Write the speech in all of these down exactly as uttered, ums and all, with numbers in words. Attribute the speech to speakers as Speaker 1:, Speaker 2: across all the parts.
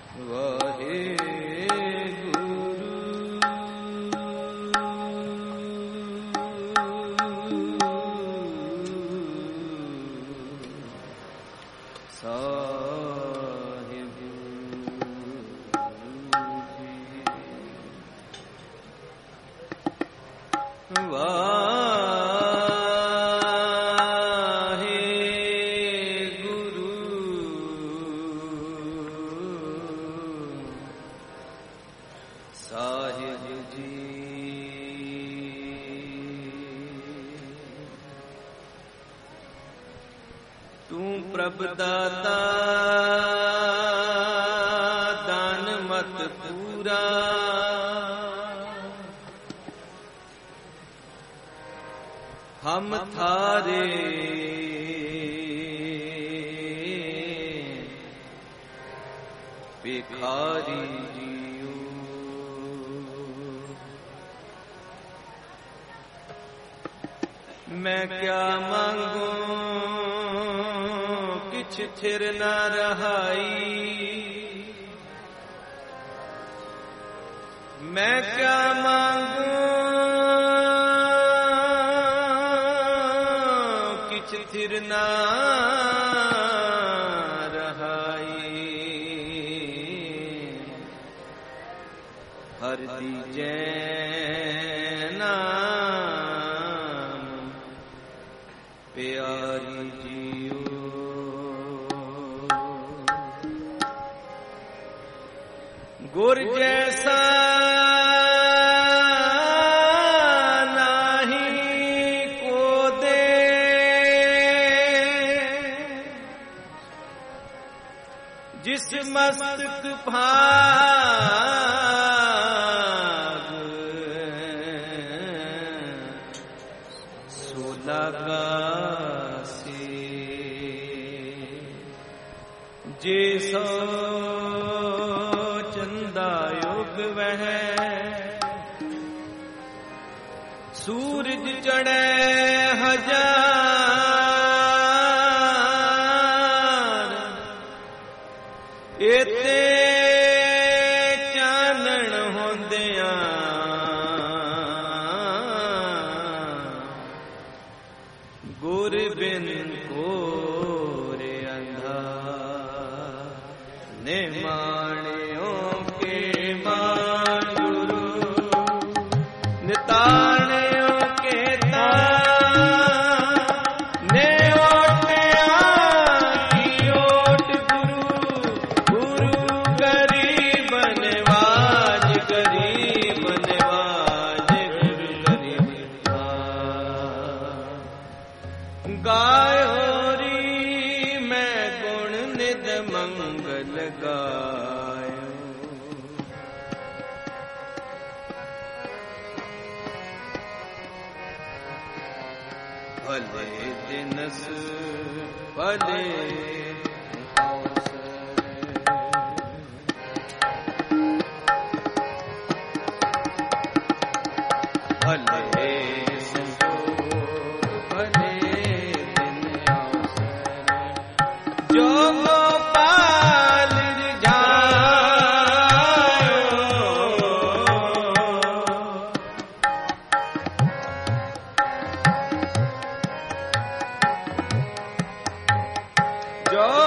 Speaker 1: दाता दान मत पूरा, हम थारे भिखारी जियो। मैं क्या मांगू थिर न रहाई, मैं क्या मांगू किछ थिर न रहाई। हर दीजे नाम प्यारी जियो। गुर जैसा नहीं को दे, जिस मस्तक भाग सो लगा से, जैसा वह सूरज चढ़े हजार, एते चानण होंदिया गुर बिन कोरे अंधा ने माणियो ताणियों के ताने ओटिया की ओट गुरु, गुरु गरीब नवाज, गरीब नवाज, गुरु गरीब नवाज। गायो री मैं गुण निध मंगल गायो, भले दिनस भले भले भले दिन जो गोपाल जो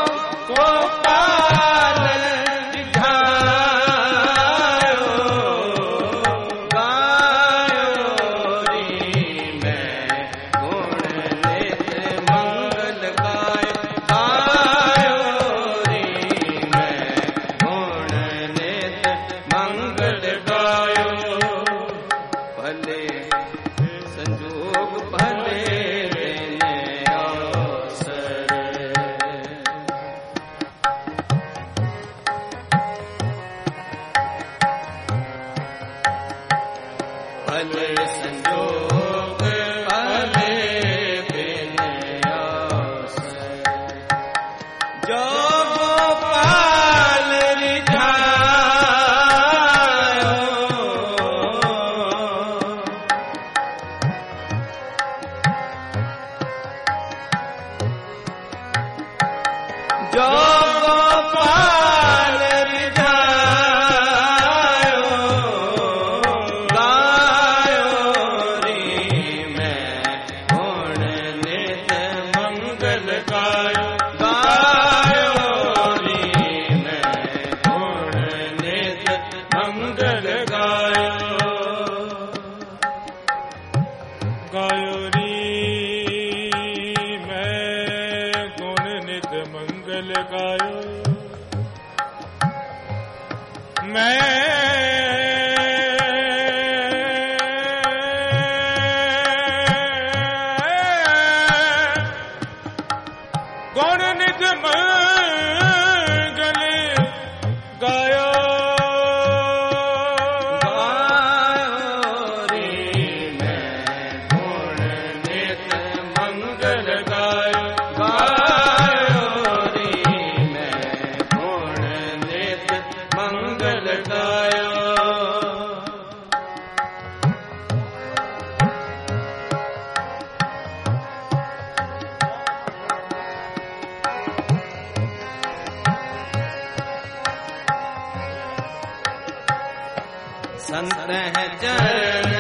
Speaker 1: संत है चरण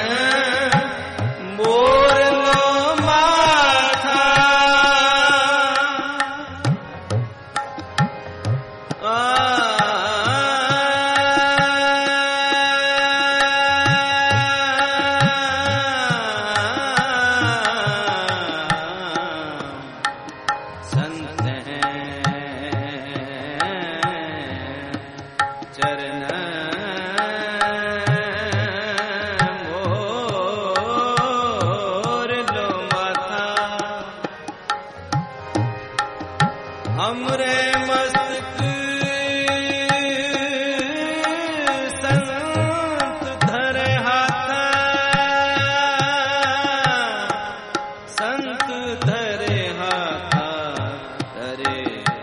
Speaker 1: मोर लो माथा संत है चरण हमरे मस्तक संत धरे हाथ संत धरे हाथ धरे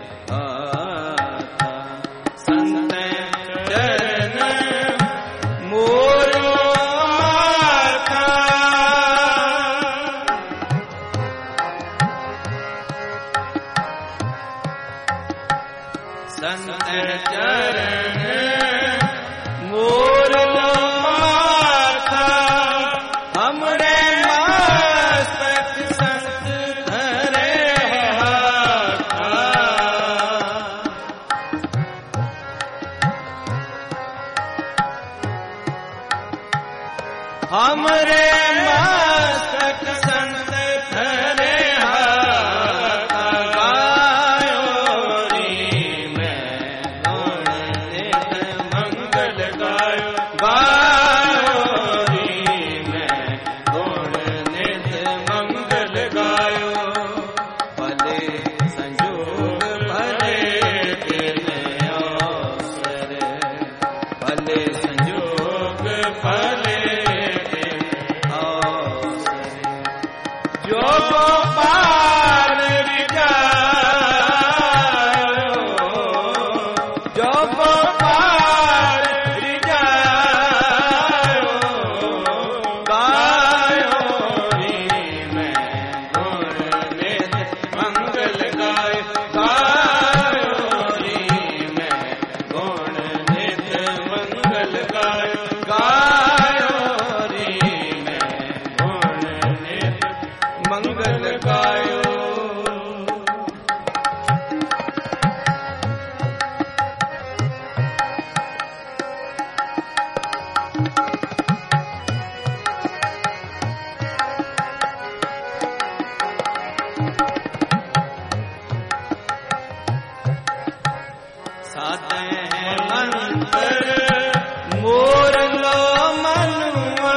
Speaker 1: हाथ संत चरण मोर माथा संत चरण मोर माथा हमरे मस्तक संत धरे हाथ हमरे मस्तक संत धरे हाथ मंगल गायो साधे मंत्र मोर लो मनुआ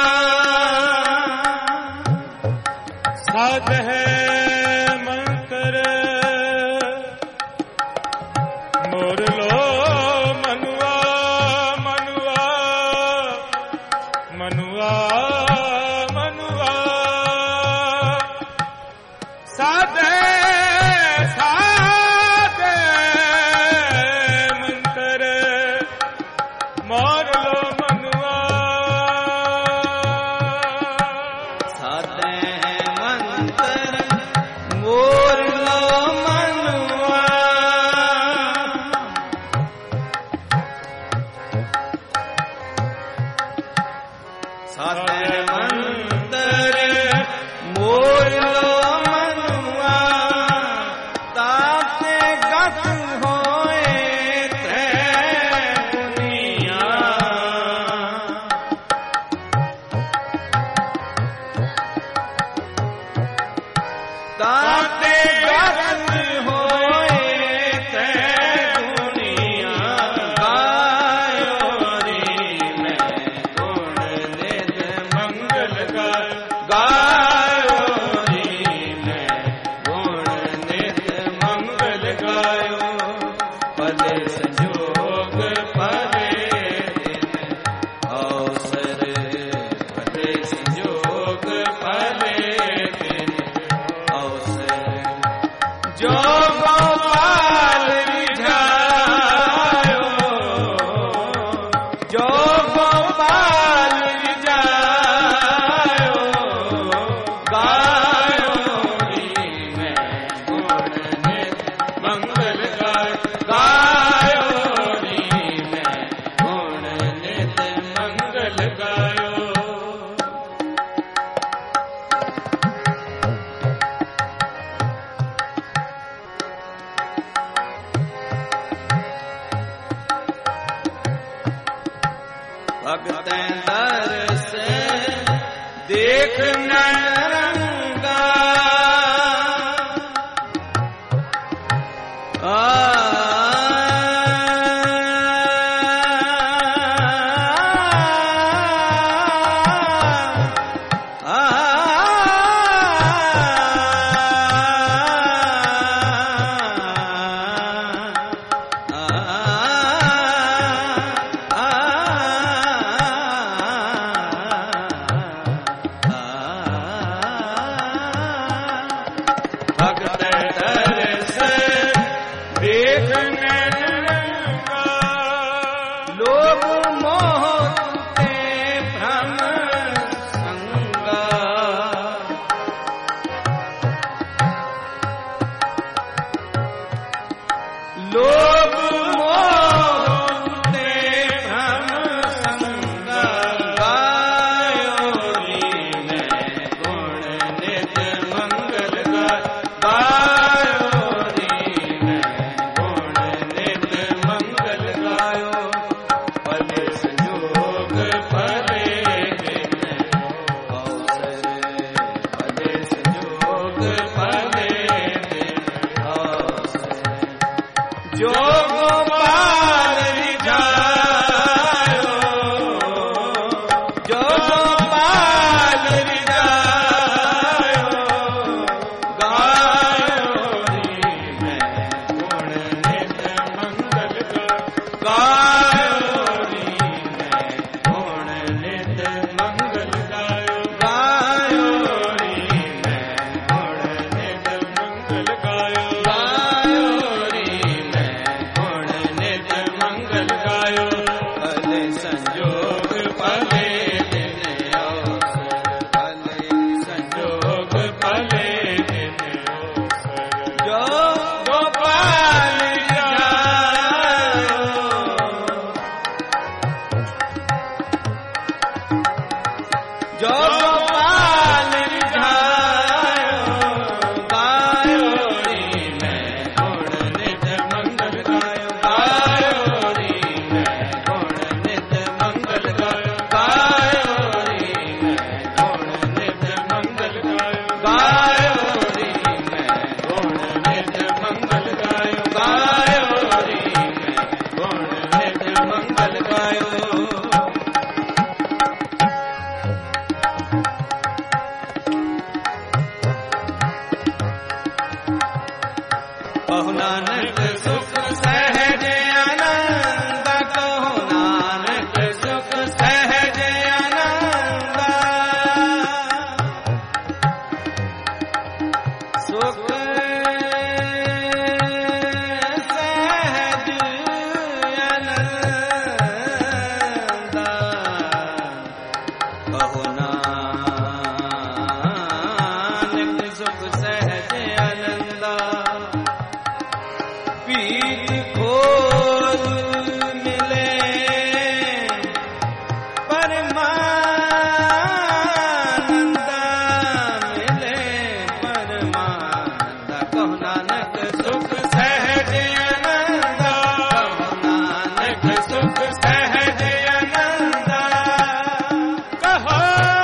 Speaker 1: साध है मंत्र मोर लो मनुआ मनुआ मनुआ मनुआ साधे साधे मंत्र
Speaker 2: संजोग पले दिन अवसर भले संजोग पले दिन अवसर जो गोपाल रिझायो जो गोपाल रिझायो गायो री मैं गुण नित मंगल गायो गायो री मैं गुण नित मंगल गायो भगत दर्श देख नरंगा आ भगत दर्श देख नरंगा लोभ मोह ते भ्रम संगा लोभ मोह ते भ्रम संगा गायो री मैं गुण नित मंगल गायो री मैं गुण नित मंगल गायो भले संजोग भले दिन अवसर भले संजोग भले दिन अवसर जो गोपाल रिझायो जो गोपाल रिझायो गायो री मैं गुण नित मंगल गायो री मैं गुण नित मंगल गायो गायो री मैं गुण नित मंगल गायो गायो री मैं गुण नित मंगल गायो भले संजोग भले दिन अवसर भले संजोग भले दिन अवसर जो गोपाल रिझायो जो गोपाल रिझायो गायो री मैं गुण नित मंगल गायो गायो री मैं गुण नित मंगल गायो गायो री मैं गुण नित मंगल गायो गायो री मैं गुण नित मंगल गायो गायो री मैं गुण नित मंगल गायो कहो नानक सुख सहज आनंद कहो नानक सुख सहज आनंद सुख सहज आनंद कहो नानक सुख सहज आनंद पीत खोज मिले परमानंद मिले परमानंद कहो नानक सुख सहज आनंद कहो नानक सुख सहज आनंद
Speaker 1: कहो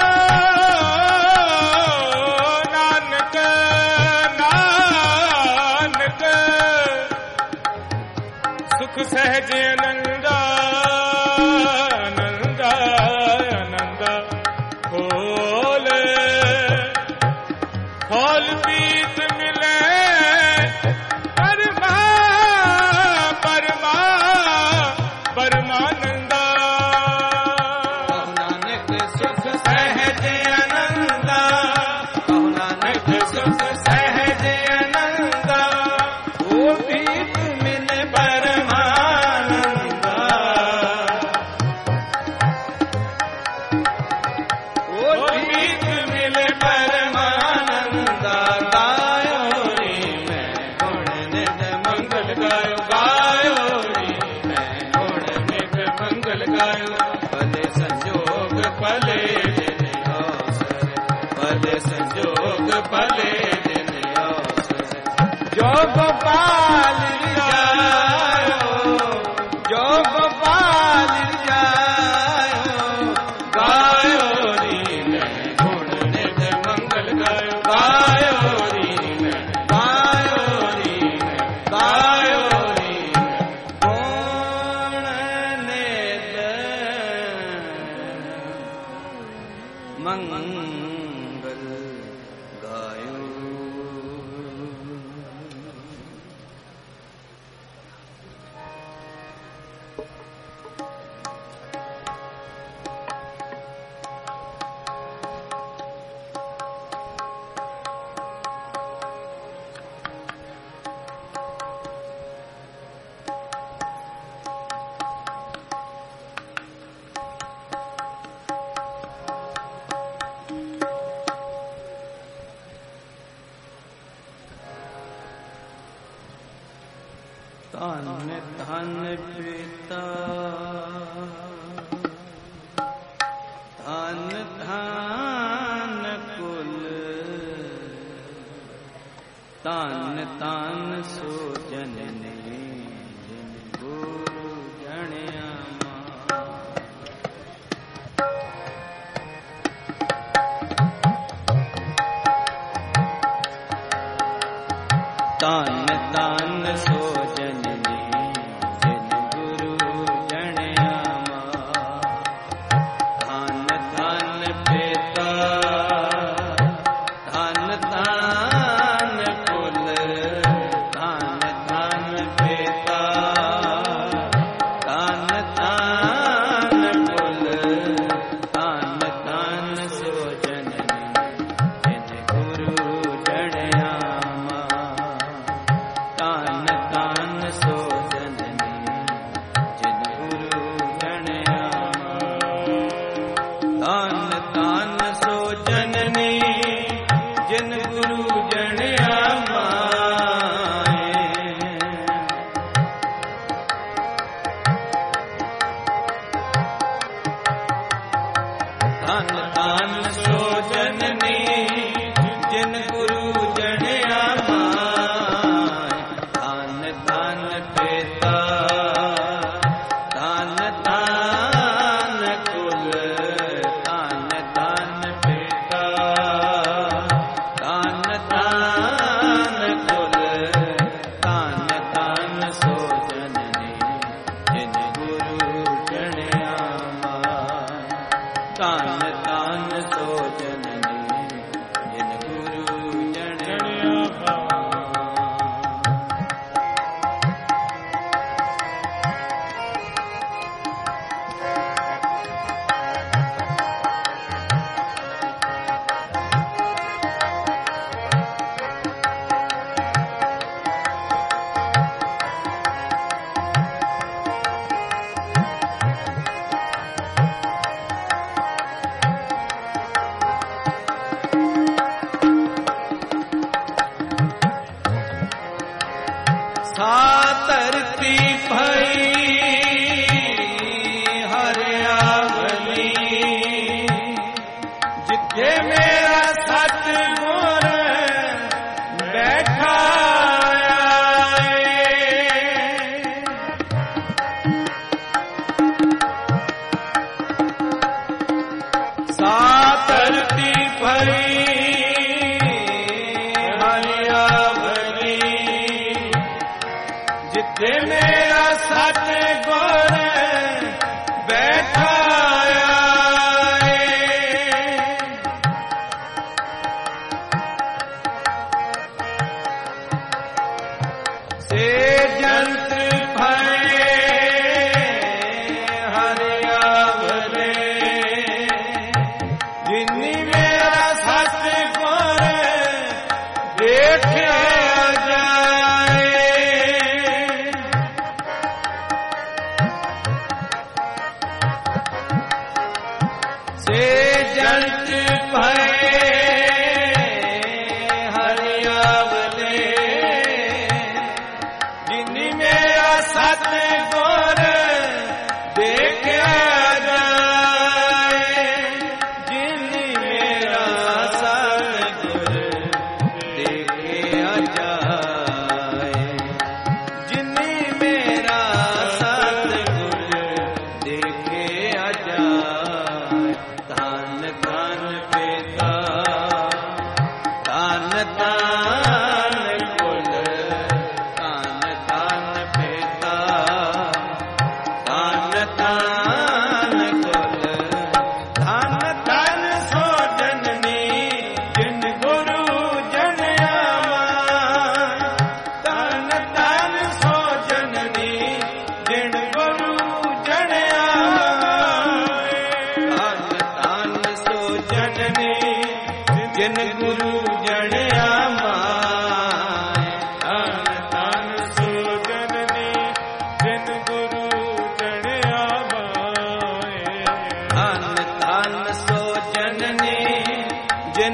Speaker 1: नानक नानक सुख सहज आनंद आनंद आनंद खोल खोल पीत मिले परमा परमानंद
Speaker 2: भले दिन अवसर जो गोपाल जायो जो गोपाल जायो गायो री में गुण निध मंगल गायो गायो री में गायो री में गायो री में गुण निध मंगल गायो। धन धन पिता धन धन कुल तन तन सो जननी जिन गुरु जणिया तन तन सो जननी जिन गुरु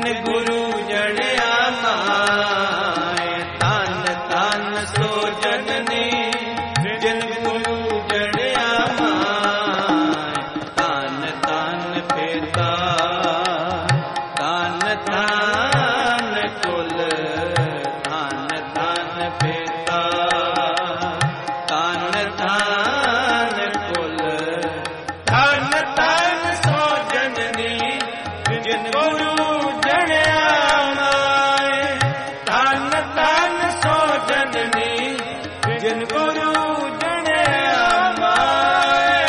Speaker 2: ਜਿਨ ਗੁਰੂ ਜਣਿਆ ਮਾਏ, ਧਨ ਧਨ ਸੋ ਜਨਨੀ ਜਿਨ ਗੁਰੂ ਜਣਿਆ ਮਾਏ, ਧਨ ਧਨ ਪਿਤਾ ਧਨ ਧਨ ਕੁਲ, ਧਨ ਧਨ ਪਿਤਾ ਧਨ ਧਨ ਕੁਲ, ਧਨ ਧਨ ਸੋ ਜਨਨੀ ਜਿਨ ਗੁਰੂ ਜਣਿਆ ਮਾਏ, ਧਨ ਧਨ ਸੋ ਜਨਨੀ ਜਿਨ ਗੁਰੂ ਜਣਿਆ ਮਾਏ।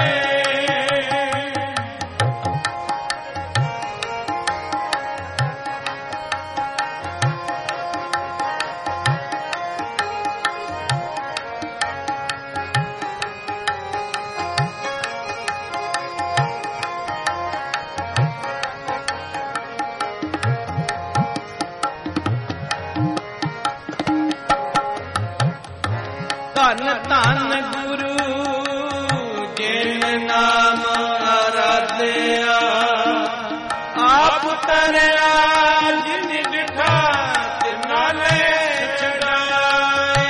Speaker 2: ਧਨ ਧਨ ਗੁਰੂ ਜਿਨ ਨਾਮ ਆਰਾਧਿਆ, ਆਪ ਤਰਿਆ ਜਿਨ ਡਿਠਾ ਤਿਨਾਲੇ ਛਡਾਏ,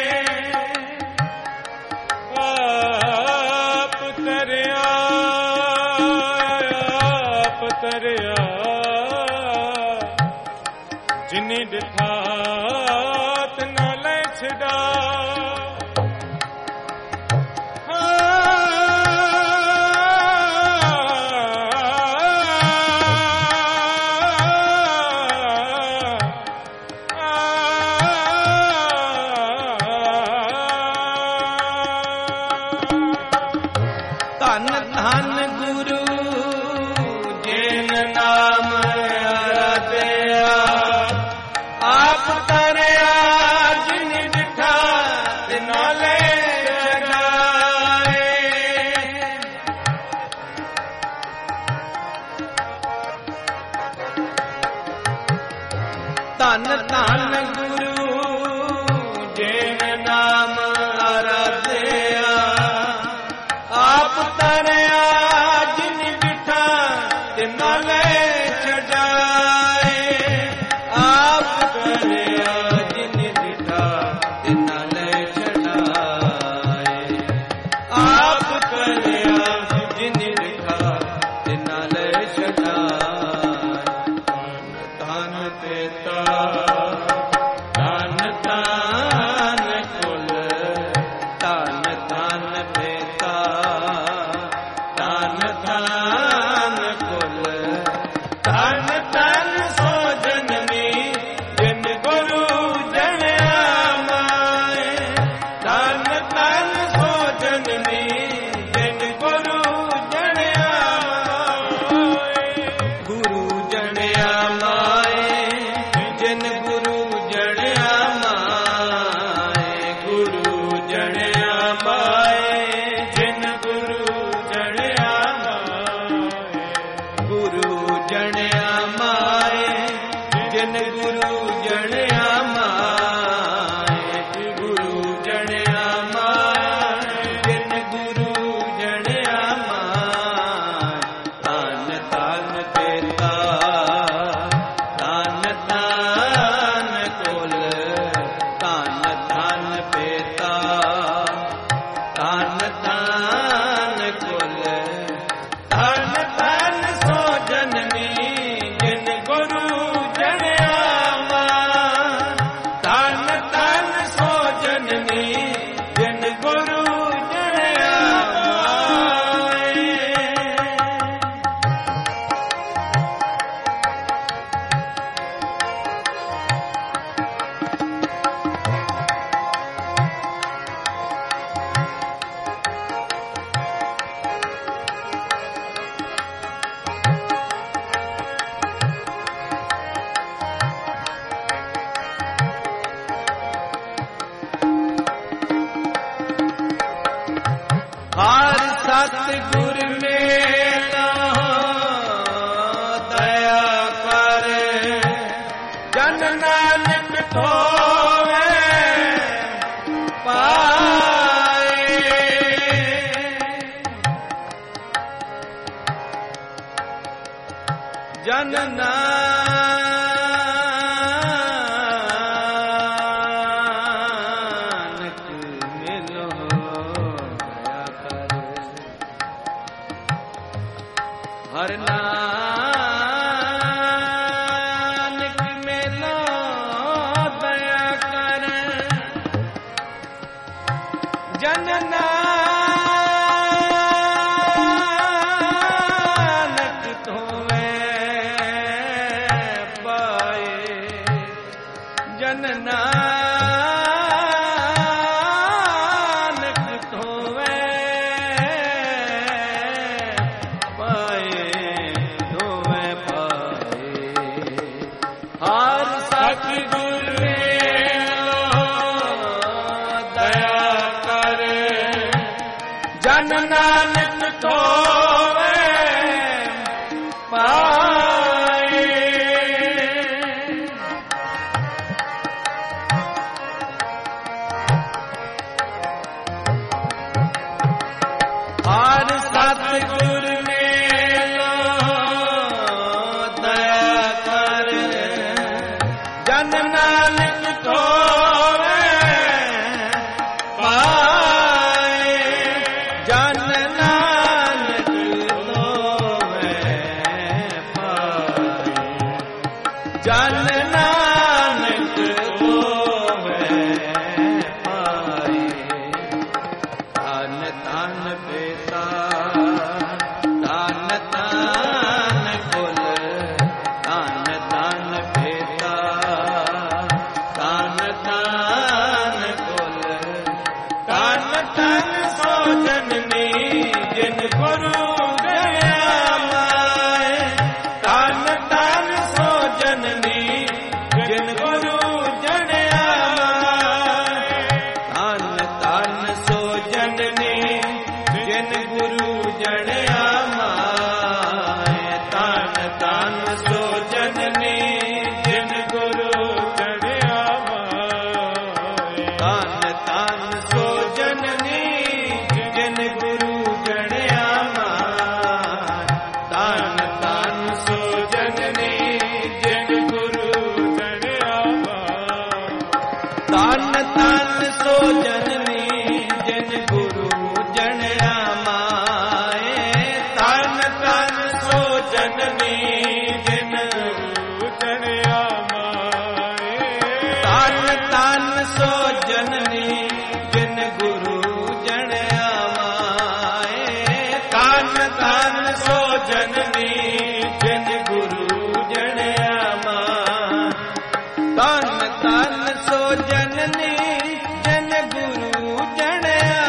Speaker 1: ਆਪ ਤਰਿਆ ਆਪ ਤਰਿਆ ਜਿਨੀ ਡਿਠਾ ਤਿਨਾ ਲੈ ਛਡਾ।
Speaker 2: ਧਨ ਧਨ ਗੁਰੂ ਜਿਨ ਨਾਮ ਆਰਾਧਿਆ, ਆਪ ਤਰਿਆ ਜਿਨ ਡਿਠਾ ਤਿਨਾਲੇ ਛਡਾਏ, ਧਨ ਧਨ ਗੁਰੂ ਜਿਨ ਨਾਮ ਆਰਾਧਿਆ, ਆਪ ਤਰਿਆ ਜਿਨ ਡਿਠਾ ਤਿਨਾਲੇ ਛਡਾਏ, ਆਪ ਤਰਿਆ ਜਿਨ ਡਿਠਾ ਤਿਨਾਲੇ ਛਡਾਏ, ਆਪ ਤਰਿਆ ਜਿਨ ਡਿਠਾ ਤਿਨਾਲੇ ਛਡਾਏ। ਧਨ ਪਿਤਾ ਧਨ ਧਨ ਕੁਲ, ਧਨ ਧਨ ਪਿਤਾ ਧਨ ਧਨ ਕੁਲ, ਧਨ ਧਨ ਸੋ ਜਨਨੀ ਜਿਨ ਗੁਰੂ ਜਣਿਆ ਮਾਏ, ਧਨ ਧਨ ਸੋ ਜਨਨੀ ਜਿਨ ਗੁਰੂ ਜਣਿਆ ਮਾਏ, ਗੁਰੂ ਜਣਿਆ ਮਾਏ ਜਿਨ ਗੁਰੂ ਜਣਿਆ ਮਾਏ, ਗੁਰੂ ਜਣਿਆ ਮਾਏ ਜਿਨ ਗੁਰੂ ਜਣਿਆ ਮਾਏ, ਗੁਰੂ ਜਣਿਆ ਮਾਏ ਜਿਨ ਗੁਰੂ ਜਣਿਆ ਮਾਏ, ਗੁਰੂ ਜਣਿਆ ਮਾਏ ਜਿਨ ਗੁਰੂ ਜਣਿਆ ਮਾਏ। ਧਨ ਧਨ ਪਿਤਾ ਧਨ ਧਨ ਕੁਲ, ਧਨ ਧਨ ਪਿਤਾ ਧਨ ਧਨ ਕੁਲ, ਧਨ ਧਨ ਸੋ ਜਨਨੀ ਜਿਨ ਗੁਰੂ ਜਣਿਆ ਮਾਏ, ਧਨ ਧਨ ਸੋ ਜਨਨੀ ਜਿਨ ਗੁਰੂ ਜਣਿਆ ਮਾਏ। ਹਰ ਸਤ ਗੁਰ ਮੇਲਾ ਦਇਆ ਕਰ, ਜਨ ਨਾਨਕ ਧੋਵੇ ਪਾਏ, ਜਨ ਨਾਨਕ ਹਰ ਨਾਨਕ ਮੇਲਾ ਦਇਆ ਕਰ ਜਨ ਨਾਨਕ ਧੋਵੇ ਪਾਏ ਜਨ ਨਾਨਕ ਧੋਵੇ ਪਾਏ ਧੋਵੇ ਪਾਏ ਹਰ ਸਤਿਗੁਰ ਮੇਲੋ ਦਇਆ ਕਰ ਜਨ ਨਾਨਕ ਧੋਵੇ ਪਾਏ ਹਰ ਸਤਿਗੁਰ ਮੇਲੋ ਦਇਆ ਕਰ ਜਨ ਨਾਨਕ ਧੋਵੇ ਪਾਏ ਜਨ ਨਾਨਕ ਧੋਵੇ ਪਾਏ ਜਨ ਨਾਨਕ ਧੋਵੇ ਪਾਏ ਧੰਨ ਧੰਨ ਬੇਤਾ ਧੰਨ ਧੰਨ ਕੁਲ ਧੰਨ ਧੰਨ ਬੇਤਾ ਧੰਨ ਧੰਨ ਕੁਲ ਧੰਨ ਧੰਨ ਸੋ ਜਨਨੀ ਜਿਨ ਗੁਰੂ ਦਇਆ ਮਾਏ ਧੰਨ ਧੰਨ ਸੋ ਜਨਨੀ ਜਿਨ ਗੁਰੂ ਜਣਿਆ ਮਾਏ ਧੰਨ ਧੰਨ ਸੋ ਜਨਨੀ ਜਿਨ ਗੁਰੂ ਜਣਿਆ ਮਾਏ ਧੰਨ ਧੰਨ ਸੋ ਜਨਨੀ ਜਿਨ ਗੁਰੂ
Speaker 1: ਜੜਿਆ ਮਾਏ
Speaker 2: ਧੰਨ ਧੰਨ ਸੋ ਜਨਨੀ ਜਿਨ ਗੁਰੂ ਜਣਿਆ ਮਾਏ ਧੰਨ ਧੰਨ ਸੋ ਜਨਨੀ ਜਿਨ ਗੁਰੂ
Speaker 1: ਜੜਿਆ ਮਾਏ
Speaker 2: ਧੰਨ ਧੰਨ ਸੋ ਜਨਨੀ ਜਿਨ ਗੁਰੂ ਜਣਿਆ ਮਾਏ ਧੰਨ ਧੰਨ ਸੋ ਜਨਨੀ ਜਿਨ
Speaker 1: ਜੜਿਆ ਮਾਏ
Speaker 2: ਧੰਨ ਧੰਨ ਸੋ ਜਨਨੀ ਜਿਨ ਗੁਰੂ ਜਣਿਆ ਮਾਏ ਧੰਨ ਧੰਨ ਸੋ ਜਨਨੀ ਜਿਨ ਗੁਰੂ ਜਣਿਆ ਮਾਏ ਧੰਨ ਧੰਨ ਸੋ ਜਨਨੀ ਜਿਨ ਗੁਰੂ ਜਣਿਆ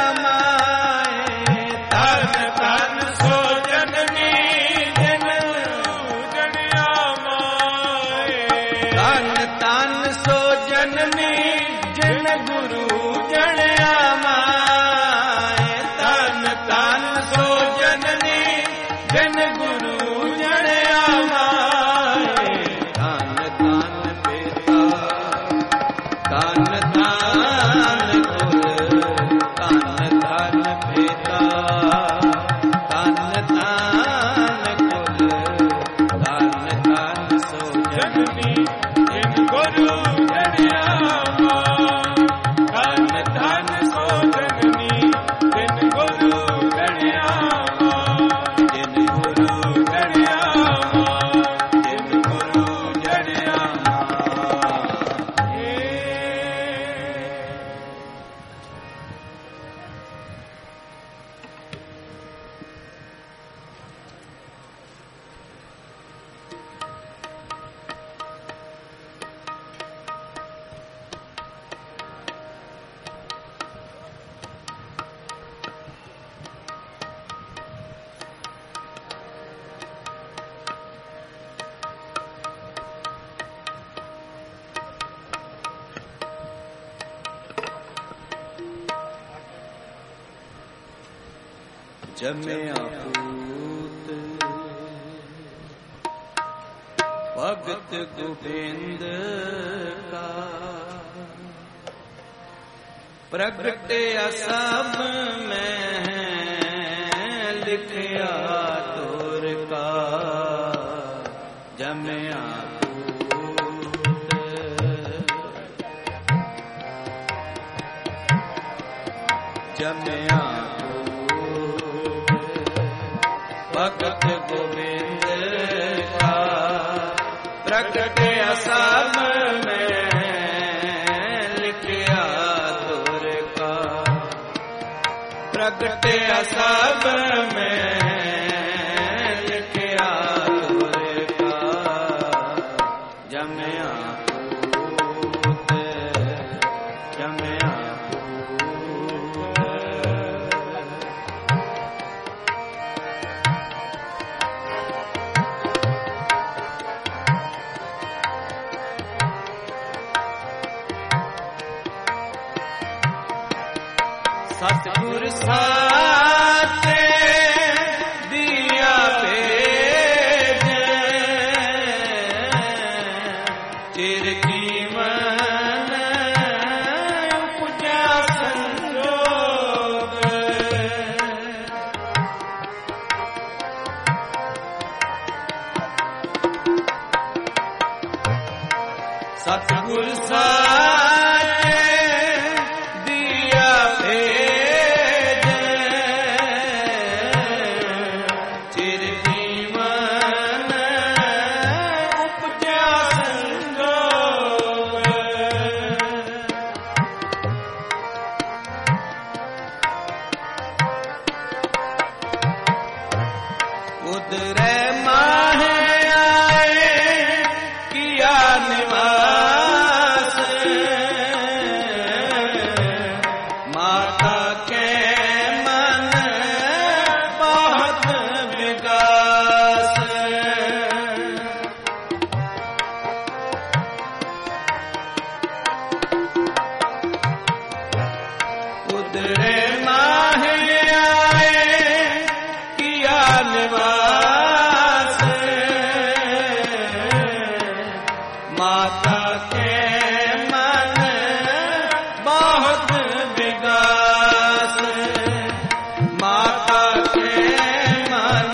Speaker 2: ਮਾਏ ਧੰਨ ਧੰਨ ਸੋ ਜਨਨੀ ਜਿਨ
Speaker 1: ਜੜਿਆ ਮਾਏ
Speaker 2: ਧੰਨ ਧੰਨ ਸੋ ਜਨਨੀ ਜਿਨ ਗੁਰੂ ਜਣਿਆ ਮਾਏ ਧੰਨ ਧੰਨ ਸੋ ਜਨਨੀ ਜਿਨ ਗੁਰੂ ਜਣਿਆ ਮਾਏ ਧੰਨ ਧੰਨ ਬੇਤਾ ਧੰਨ ਧੰਨ ਕੁਲ ਧੰਨ ਧੰਨ ਬੇਤਾ ਧੰਨ ਧੰਨ ਕੁਲ ਧੰਨ ਧੰਨ ਸੋ
Speaker 1: ਜਨਨੀ ਜਿਨ ਗੁਰੂ ਜੜਿਆ ਮਾਏ ਧੰਨ ਧੰਨ ਸੋ ਜਨਨੀ ਜਿਨ ਗੁਰੂ ਜੜਿਆ ਮਾਏ
Speaker 2: ਜਿਨ ਗੁਰੂ
Speaker 1: ਜੜਿਆ ਮਾਏ
Speaker 2: ਜਿਨ ਗੁਰੂ ਜੜਿਆ
Speaker 1: ਏ
Speaker 2: ਜਮਿਆ ਪੂਤ ਭਗਤ ਗੋਬਿੰਦ ਕਾ ਪ੍ਰਗਟਿਆ ਸਭ ਮੈਂ ਲਿਖਿਆ ਤੋਰ ਕਾ ਜਮਿਆ ਜਮਿਆ ਭਗਤ ਗੋਬਿੰਦ सब में लिखिया तुर का, प्रगटे सब में लिखिया तुर का, जमया पूत जमया सतगुर साथे दिया भेज, चिर जीवन उपजा संजोग, सतगुर साथे दिया भेज, चिर जीवन उपजा संजोग, उदरे माहे आए किया निवास, माता के मन बहुत विकास, उदरे माहे आए किया निवास, माता के मन बहुत विकास, माता के मन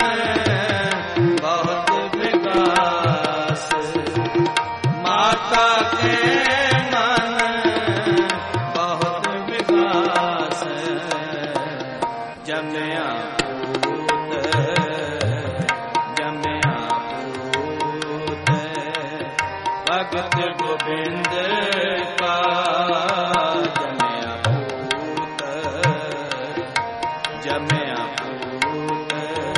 Speaker 2: बहुत विकास, माता के मन बहुत विकास, जमया पूत जमया पूत, भगत गोविंद का, जमया पूत जमया पूत,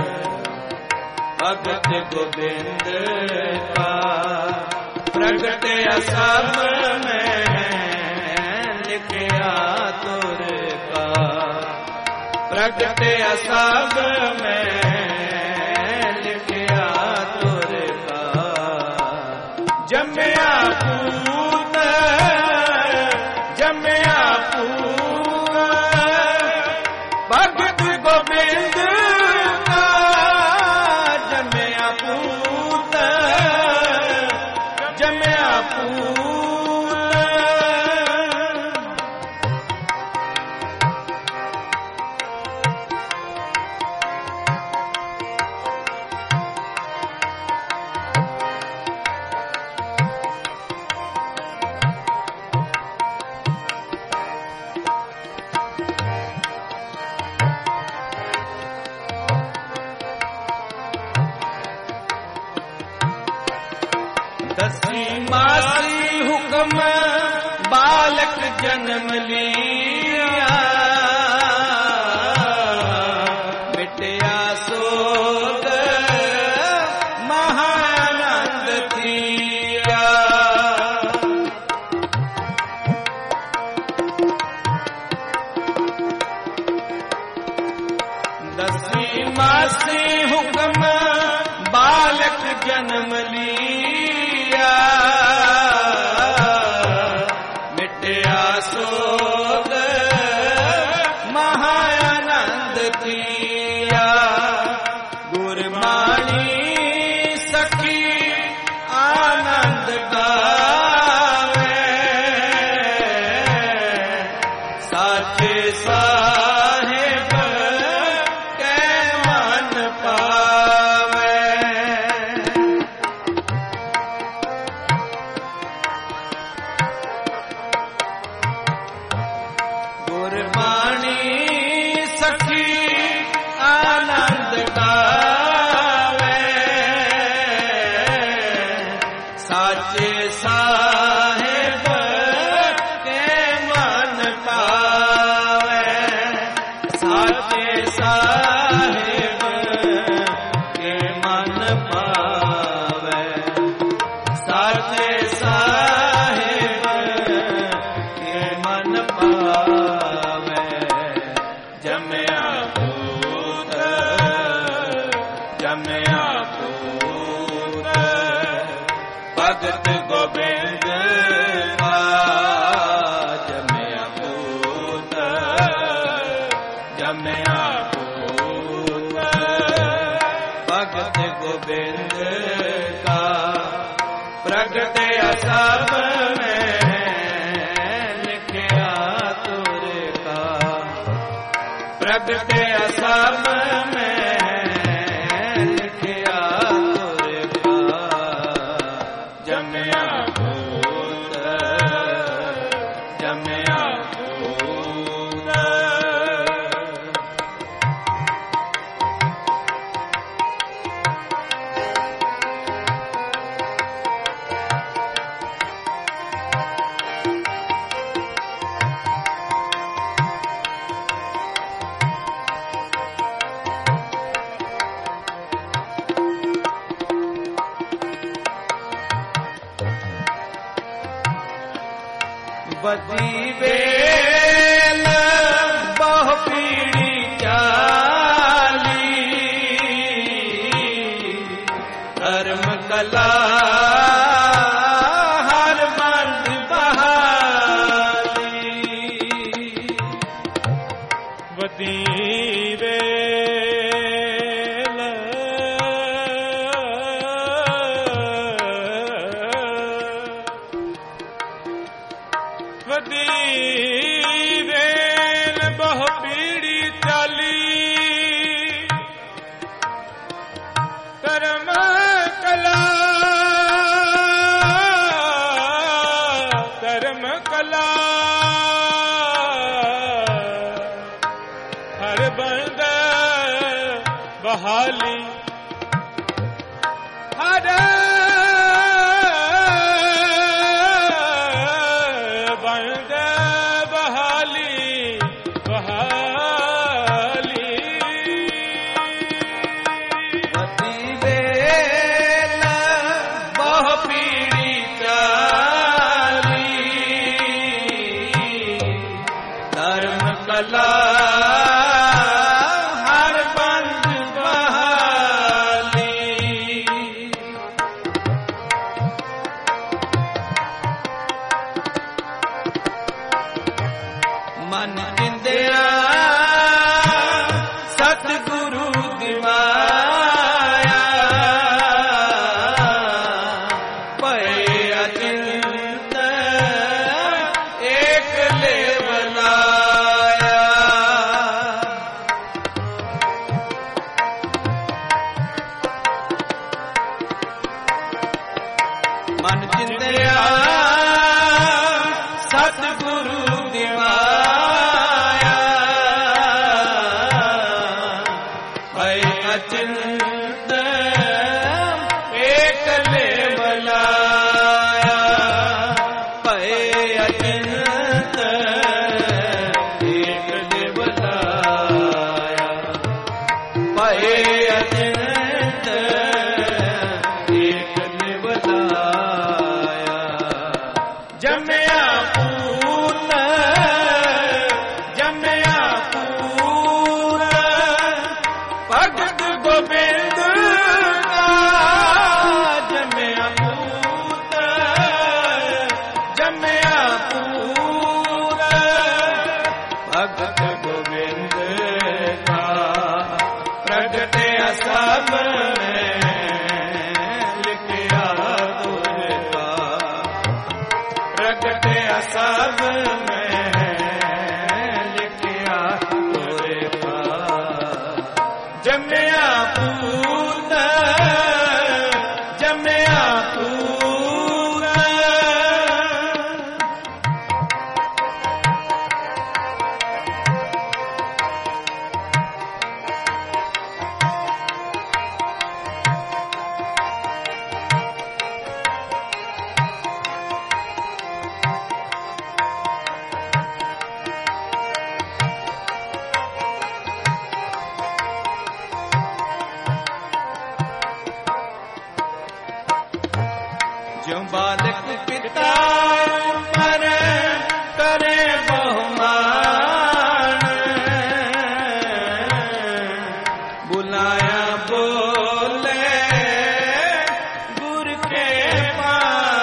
Speaker 2: भगत गोविंद का, प्रगटे सब में लिखिया तुर का, प्रगटे सब में लिखिया तुर का, जमया पूत जमया पूत, भगत गोविंद का, जमया पूत जमया पूत, दसवीं मासी हुक्म बालक जन्म लिया, मिटया सोग महानंद थिया, दसवीं मासी हुक्म बालक जन्म लिया, मिटया सोग महानंद थिया, गुरबाणी सखी आनंद गावे, साचे साहेब के मन पावे, ਭਗਤ ਗੋਬਿੰਦ ਕਾ ਜਮਿਆ ਪੂਤ ਜਮਿਆ ਪੂਤ ਭਗਤ ਗੋਬਿੰਦ ਕਾ ਪ੍ਰਗਟਿਆ ਸਭ ਮੈਂ ਲਿਖਿਆ ਤੁਰ ਕਾ ਪ੍ਰਗਟਿਆ ਸਭ ਮੈਂ ਲਿਖਿਆ ਤੁਰ ਕਾ ਜਮਿਆ ਪੂਤ ਜਮਿਆ ਪੂਤ ਬਦੀ ਵੇਲ ਬਹੁ ਪੀੜੀ ਚਾਲੀ ਧਰਮ ਕਲਾ ਹਰ ਬੰਦ ਬਹਾਲੀ
Speaker 1: ਵਦੀ ਵੇਲ ਵਦੀ ਵੇਲ ਬਹੁ ਪੀੜੀ ਚਾਲੀ ਧਰਮ ਕਲਾ ਧਰਮ ਕਲਾ ਹਰ ਬੰਦ ਬਹਾਲੀ ਹਰ ਬੰਦ ਬਹਾਲੀ ਬਹਾਲੀ
Speaker 2: ਬਦੀ ਵੇਲ ਬਹੁ ਪੀੜੀ ਚਾਲੀ ਧਰਮ ਕਲਾ ਹਰ ਬੰਦ ਬਹਾਲੀ ਮਨ ਚਿੰਦਿਆ ਸਤਿਗੁਰੂ ਦੀ ਮਾਇਆ ਭਏ ਅਚਿੰਤ ਏਕ ਲੇਵ ਲਾਇਆ ਮਨ ਚਿੰਦਿਆ ਸਤਿਗੁਰੂ ਦੀ ਮਾਇਆ ਭਏ ਅਚਿੰਤ ਏਕ ਲੇਵ ਲਾਇਆ ਭਏ ਅਚਿੰਤ ਏਕ ਲੇਵ ਲਾਇਆ ਭਏ ਅਚਿੰਤ ਏਕ ਲੇਵ ਲਾਇਆ ਜਮਿਆ ਪੂਤ ਜਮਿਆ ਪੂਤ ਭਗਤ ਗੋਬਿੰਦ ਕਾ ਜਮਿਆ ਪੂਤ ਜਮਿਆ ਪੂਤ ਭਗਤ ਗੋਬਿੰਦ ਕਾ ਪ੍ਰਗਟਿਆ ਸਭ ਮੈਂ ਲਿਖਿਆ ਤੁਰ ਕਾ ਪ੍ਰਗਟਿਆ ਸਭ ਮੈਂ ਲਿਖਿਆ ਤੁਰ ਕਾ ਜਮਿਆ ਪੂਤ ਜਮਿਆ ਪੂਤ ਜਿਉ ਬਾਲਕ ਪਿਤਾ ਪਰ ਕਰੇ ਬਹੁਮਾਨ ਬੁਲਾਇਆ ਬੋਲੇ ਗੁਰ ਕੇ ਪਾਣ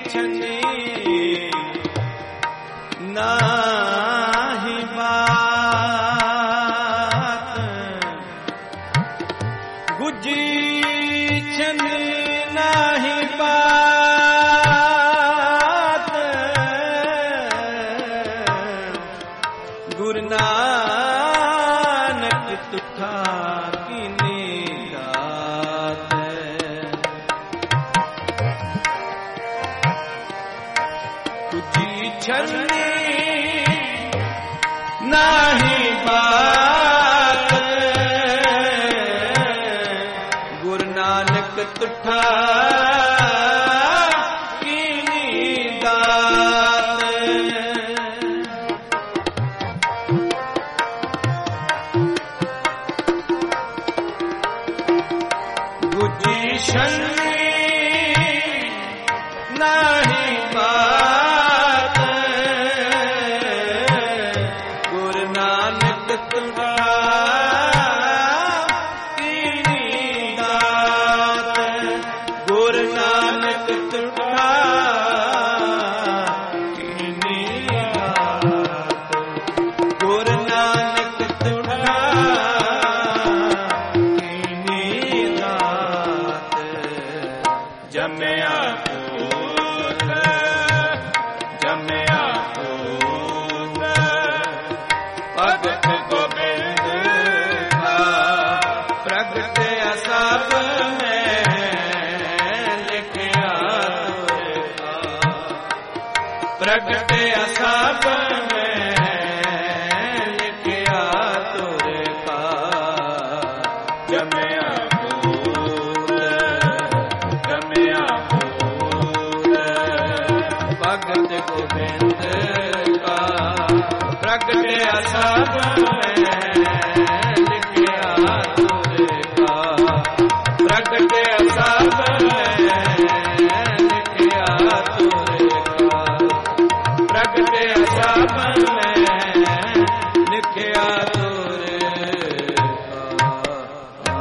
Speaker 2: छनी नाही बात गुजी छनी नाही बात गुरु नानक तुठा कीनी दात गुजी छनी नाही बात गुरु नानक तुठा कीनी दात गुजी छनी नाही बात गुरु नानक तुठा कीनी दात गुरु नानक तुठा कीनी दात गुरु नानक तुठा कीनी दात जमया पूत जमया पूत भगत गोबिंद का प्रगट सब में लिखिया तोरे का प्रगट सब में लिखिया तोरे का जमया पूत जमया पूत भगत गोबिंद का प्रगट सब में लिखिया तोरे का प्रगट सब में लिखिया तोरे का प्रगट सब में लिखिया तोरे का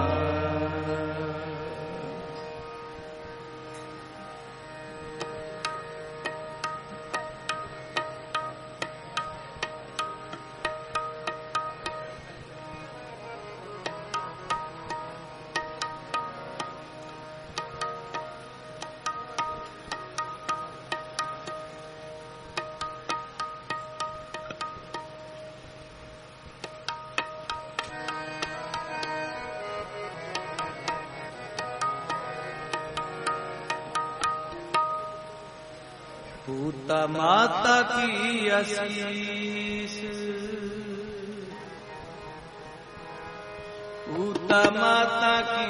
Speaker 2: पूता माता की आशीष पूता माता की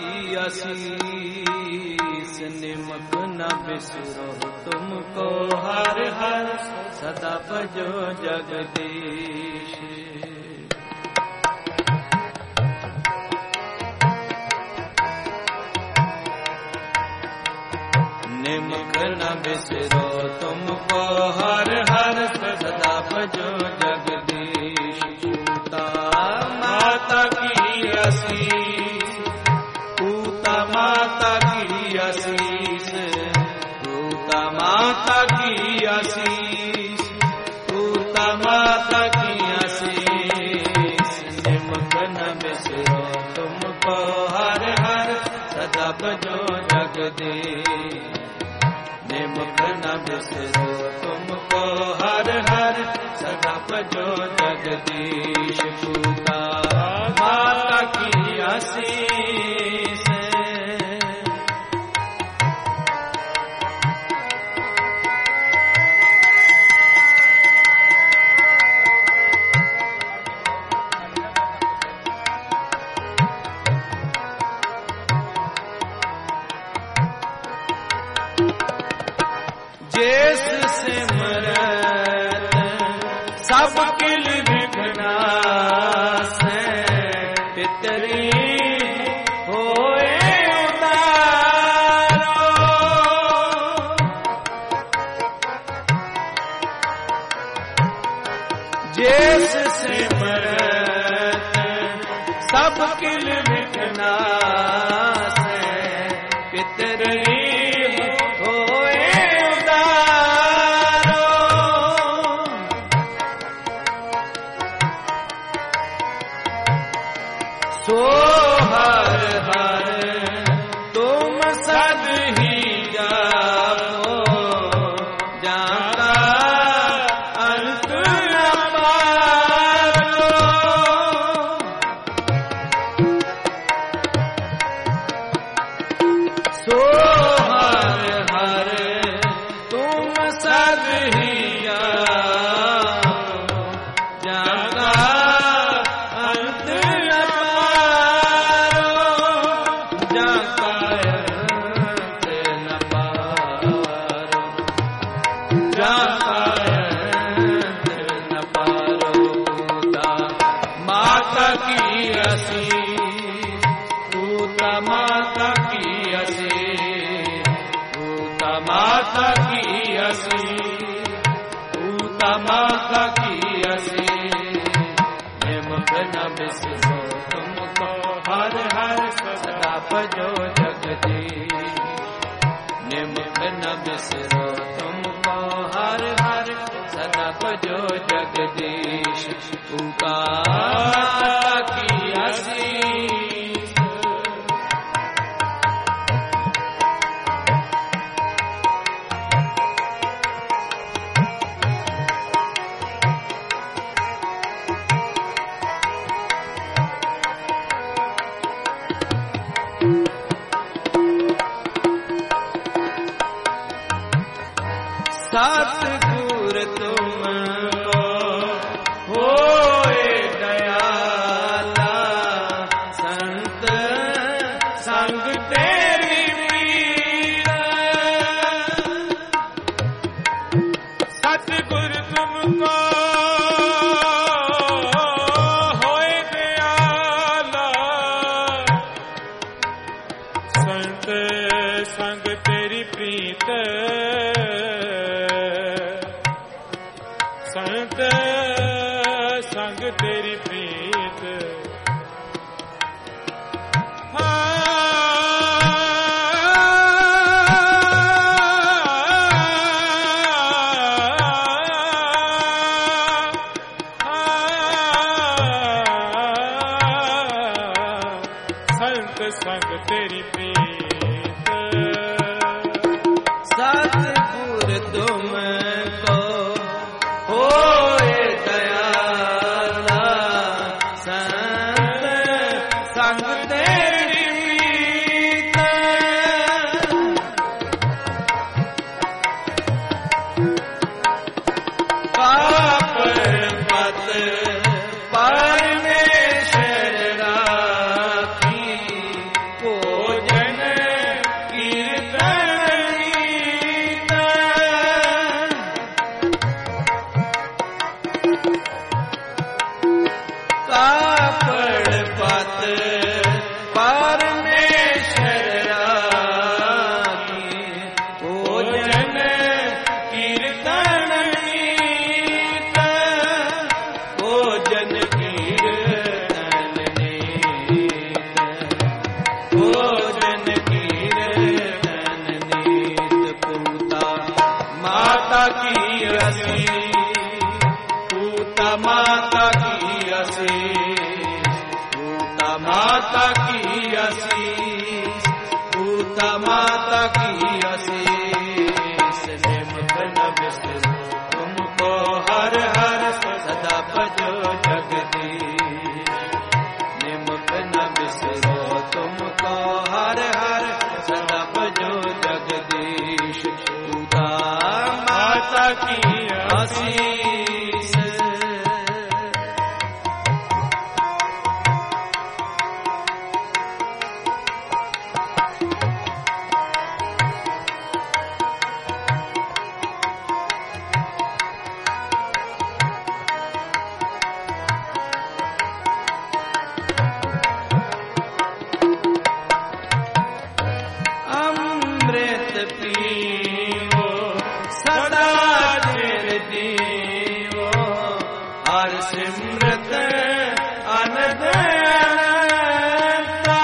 Speaker 2: आशीष निमक न बिसरो तुमको हर हर सदा भजो जगदीश निमक न बिसरो तुमको हर हर सदा भजो जगदीश पूता माता की आशीष पूता माता की आशीष पूता माता की आशीष पूता माता की आशीष निमक न बिसरो तुमको हर हर सदा भजो जगदीश निमक न बिसरो तुमको हर हर सदा भजो जगदीश पूता माता की आशीष जेस से मरत सब किल विघ्नास पितरी होए उतारो जेस से मरत सब किल विघ्नास पितरी होए उतारो पूता माता की असी, पूता माता की असी, निमुख न बिसरो तुमको हर हर सदा भजो जगदीश, निमुख न बिसरो तुमको हर हर सदा भजो जगदीश, पूता माता की असी। सतगुर तुमको होए दयाला, संत संग तेरी मीरा।
Speaker 1: सतगुर तुमको होए दयाला, संत संग तेरी प्रीत, संत संग तेरी प्रीत। संत संग तेरी प्रीत।
Speaker 2: सतगुर तुमको होए दयाला, संत संग तेरी प्रीत। पापर पत परमेश्वर राखी, भोजन कीर्तन नीत। कापड़ पत परमेश्वर राखी, भोजन कीर्तन नीत। भोजन कीर्तन नीत, भोजन कीर्तन नीत। पूता माता की असी, पूता माता की असी, पूता माता की असी, पूता माता की असी। निमुख न बिसरो तुमको हर हर सदा भजो जगदीश, निमुख न बिसरो तुमको हर हर सदा भजो जगदीश, पूता माता की आशीष। अमृत पीवो सदा चिर दीवो, हर सिमरत अनंत अनंता।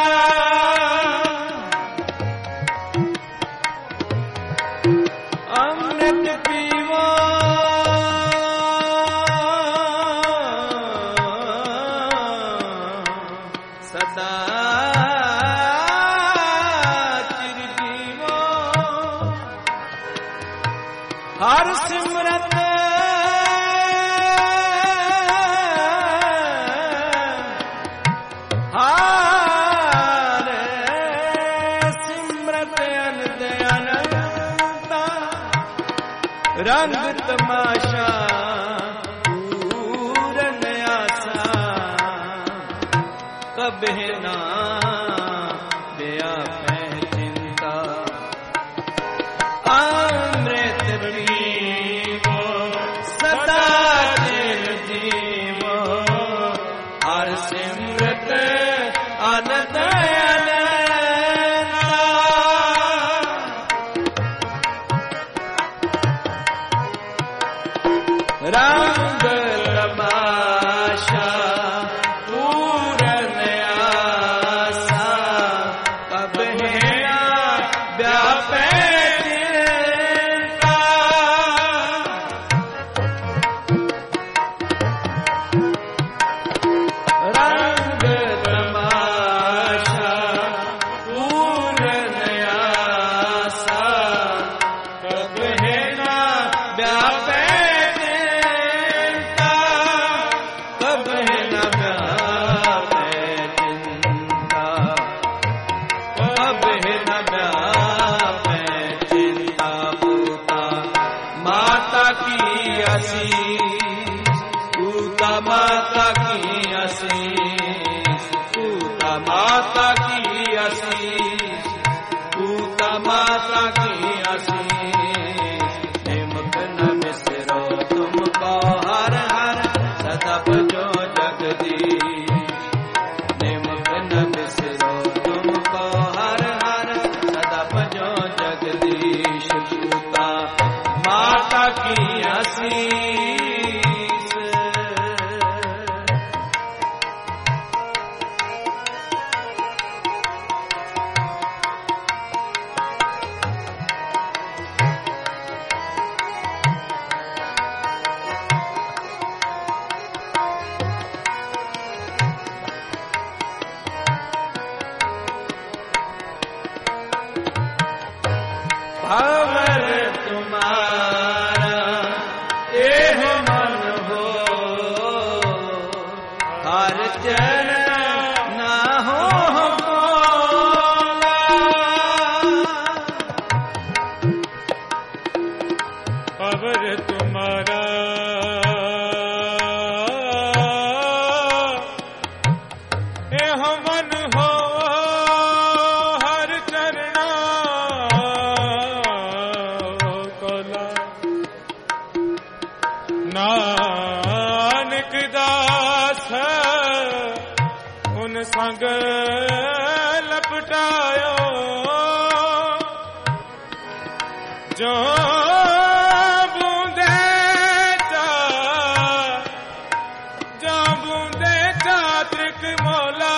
Speaker 2: अमृत पीवो सदा हर सिमरत हर सिमरत अनंत अनंता। रंग तमाशा पूरन आसा, कबे ना दया पह चिंता। अमृत पीवो सदा चिर दीवो, हर सिमरत अनंत अनंता। रंग तमाशा पूरन आसा, कब है ना व्यापे चिंता। रंग तमाशा पूरन आसा, कब है ना व्यापे पूता माता की आशीष, पूता माता की आशीष, पूता माता की आशीष। निमक न बिसरो तुमको हर हर सदा भजो जगदीश। निमक न बिसरो तुमको हर हर सदा भजो जगदीश। पूता माता की आशीष। भंवर तुम्हारा एह मन हो, हर चरण ना हो बोला।
Speaker 1: भंवर तुम्हारा एह मन हो, हर चरणा नानक दास उन संग लपटायो, जो बूंदे चा जो बूंदे चात्रिक मौला,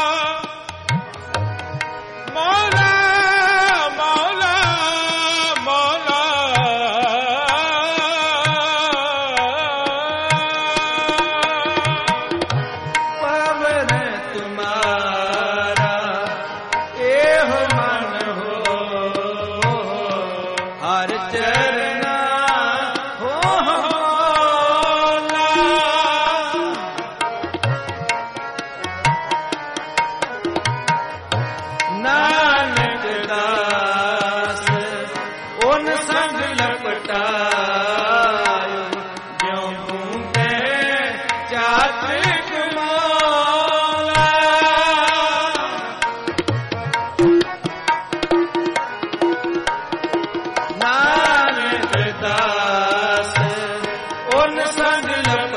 Speaker 1: मौला मौला मौला।
Speaker 2: नानक दास उन संग लपटायो, जो बूंदे चात्रिक मौला। नानक दास उन संग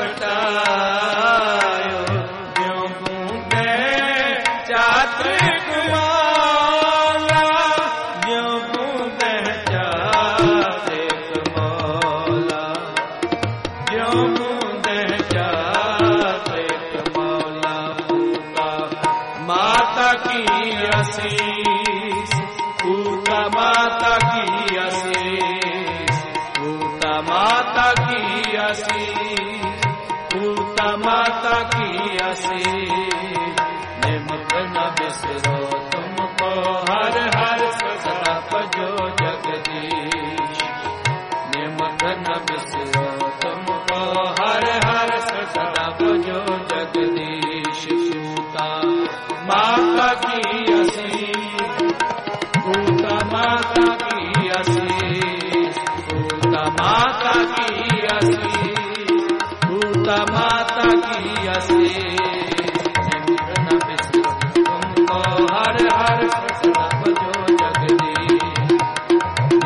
Speaker 2: लपटायो, जो बूंदे चात्रिक मौला। जो बूंदे चात्रिक मौला, जो बूंदे चात्रिक मौला। पूता माता की आशीष, पूता माता की आशीष, पूता माता की आशीष, पूता माता की आशीष। निमक न बिसरो तुमको हर हर सदा भजो जगदीश। निमक न बिसरो तुमको हर हर सदा भजो जगदीश। पूता माता की आशीष, पूता माता की आशीष, पूता माता की आशीष, पूता माता की आशीष। निमक न बिसरो तुमको हर हर सदा भजो जगदीश।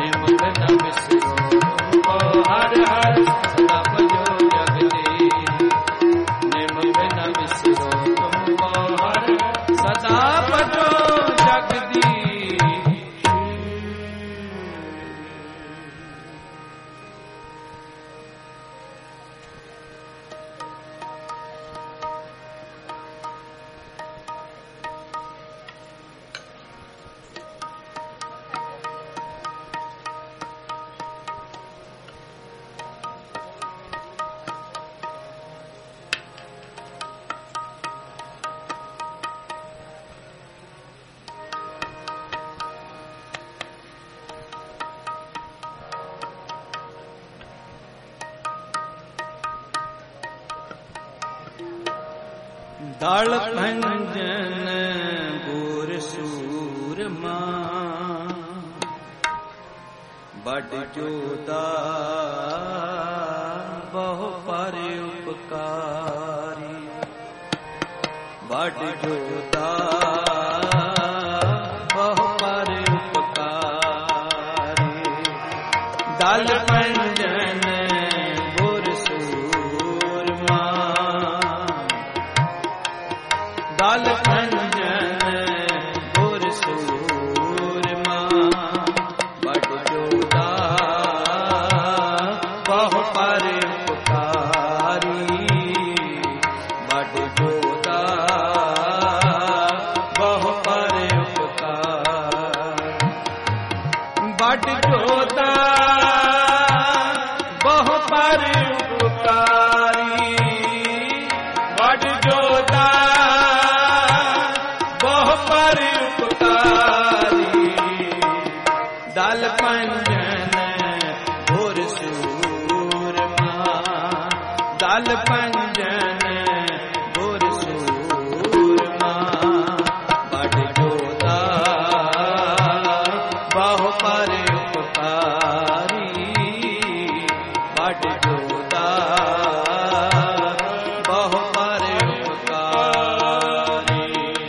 Speaker 2: दल भंजन गुर सूरमा बड़ जोदा बहु पर उपकारी बड़ जोदा बहु पर उपकारी दल भंजन गुर सूरमा दल भंजन गुर सूरमा बड़ जोदा बहु पर उपकारी बड़ जोदा बहु पर उपकारी बड़ जोदा बहु पर उपकारी बड़ जोदा बहु पर उपकारी दल भंजन गुर सूरमा दल भंजन गुर सूरमा बड़ जोदा बहु पर उपकारी बड़ जोदा बहु पर उपकारी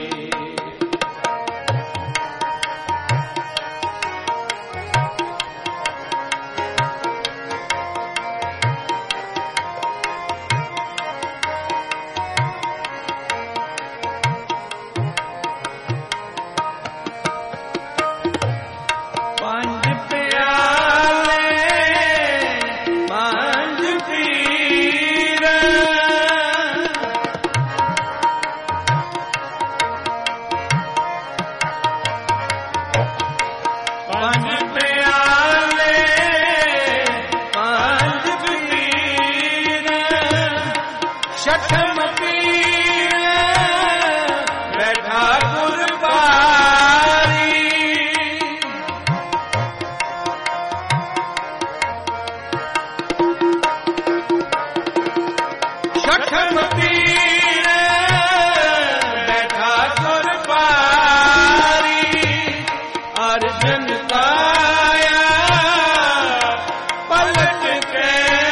Speaker 2: पंज प्याले पंज पीर पंज प्याले पंज पीर छठम पीर बैठा गुरबारी छठम पीर बैठा गुरबारी अर्जन काया पलट के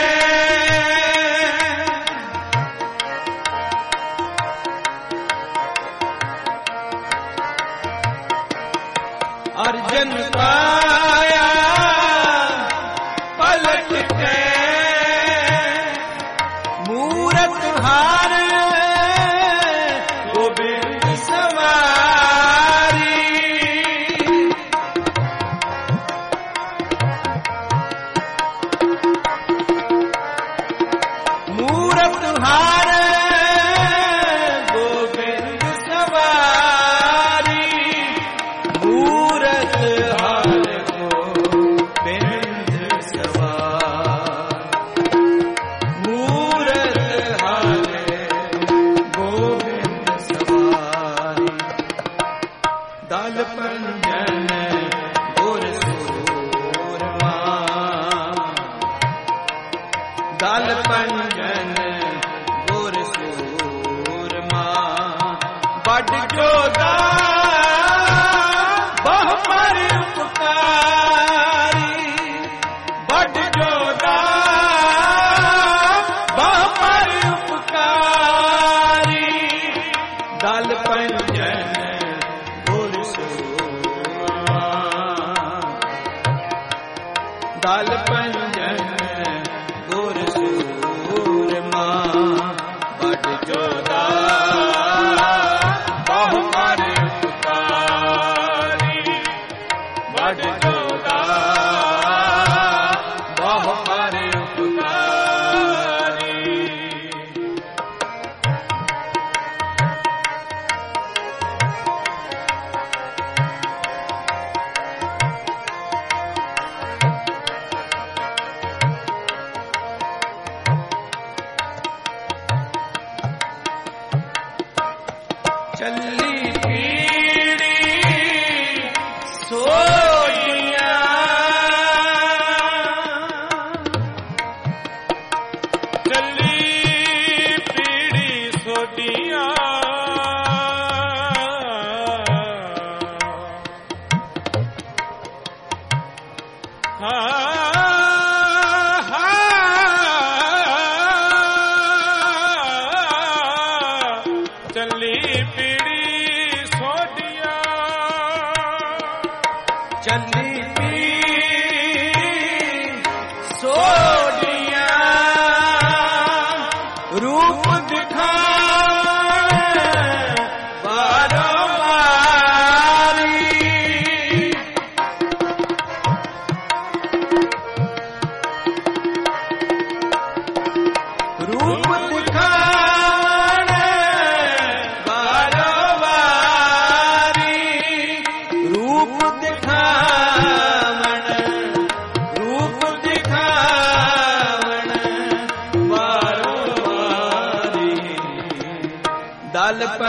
Speaker 2: अर्जन काया पलट के मूरत हार गोविंद सवारी मूरत हार गोविंद सवारी मूरत हार गोविंद सवारी मूरत हार गोविंद सवारी दल भंजन गुर सूरमा दल भंजन गुर सूरमा बड़ जोदा बहु पर उपकारी बड़ जोदा बहु पर उपकारी दल भंजन गुर सूरमा दल भंजन गुर सूरमा बड़ जोदा बहु पर उपकारी बड़ जोदा बहु पर उपकारी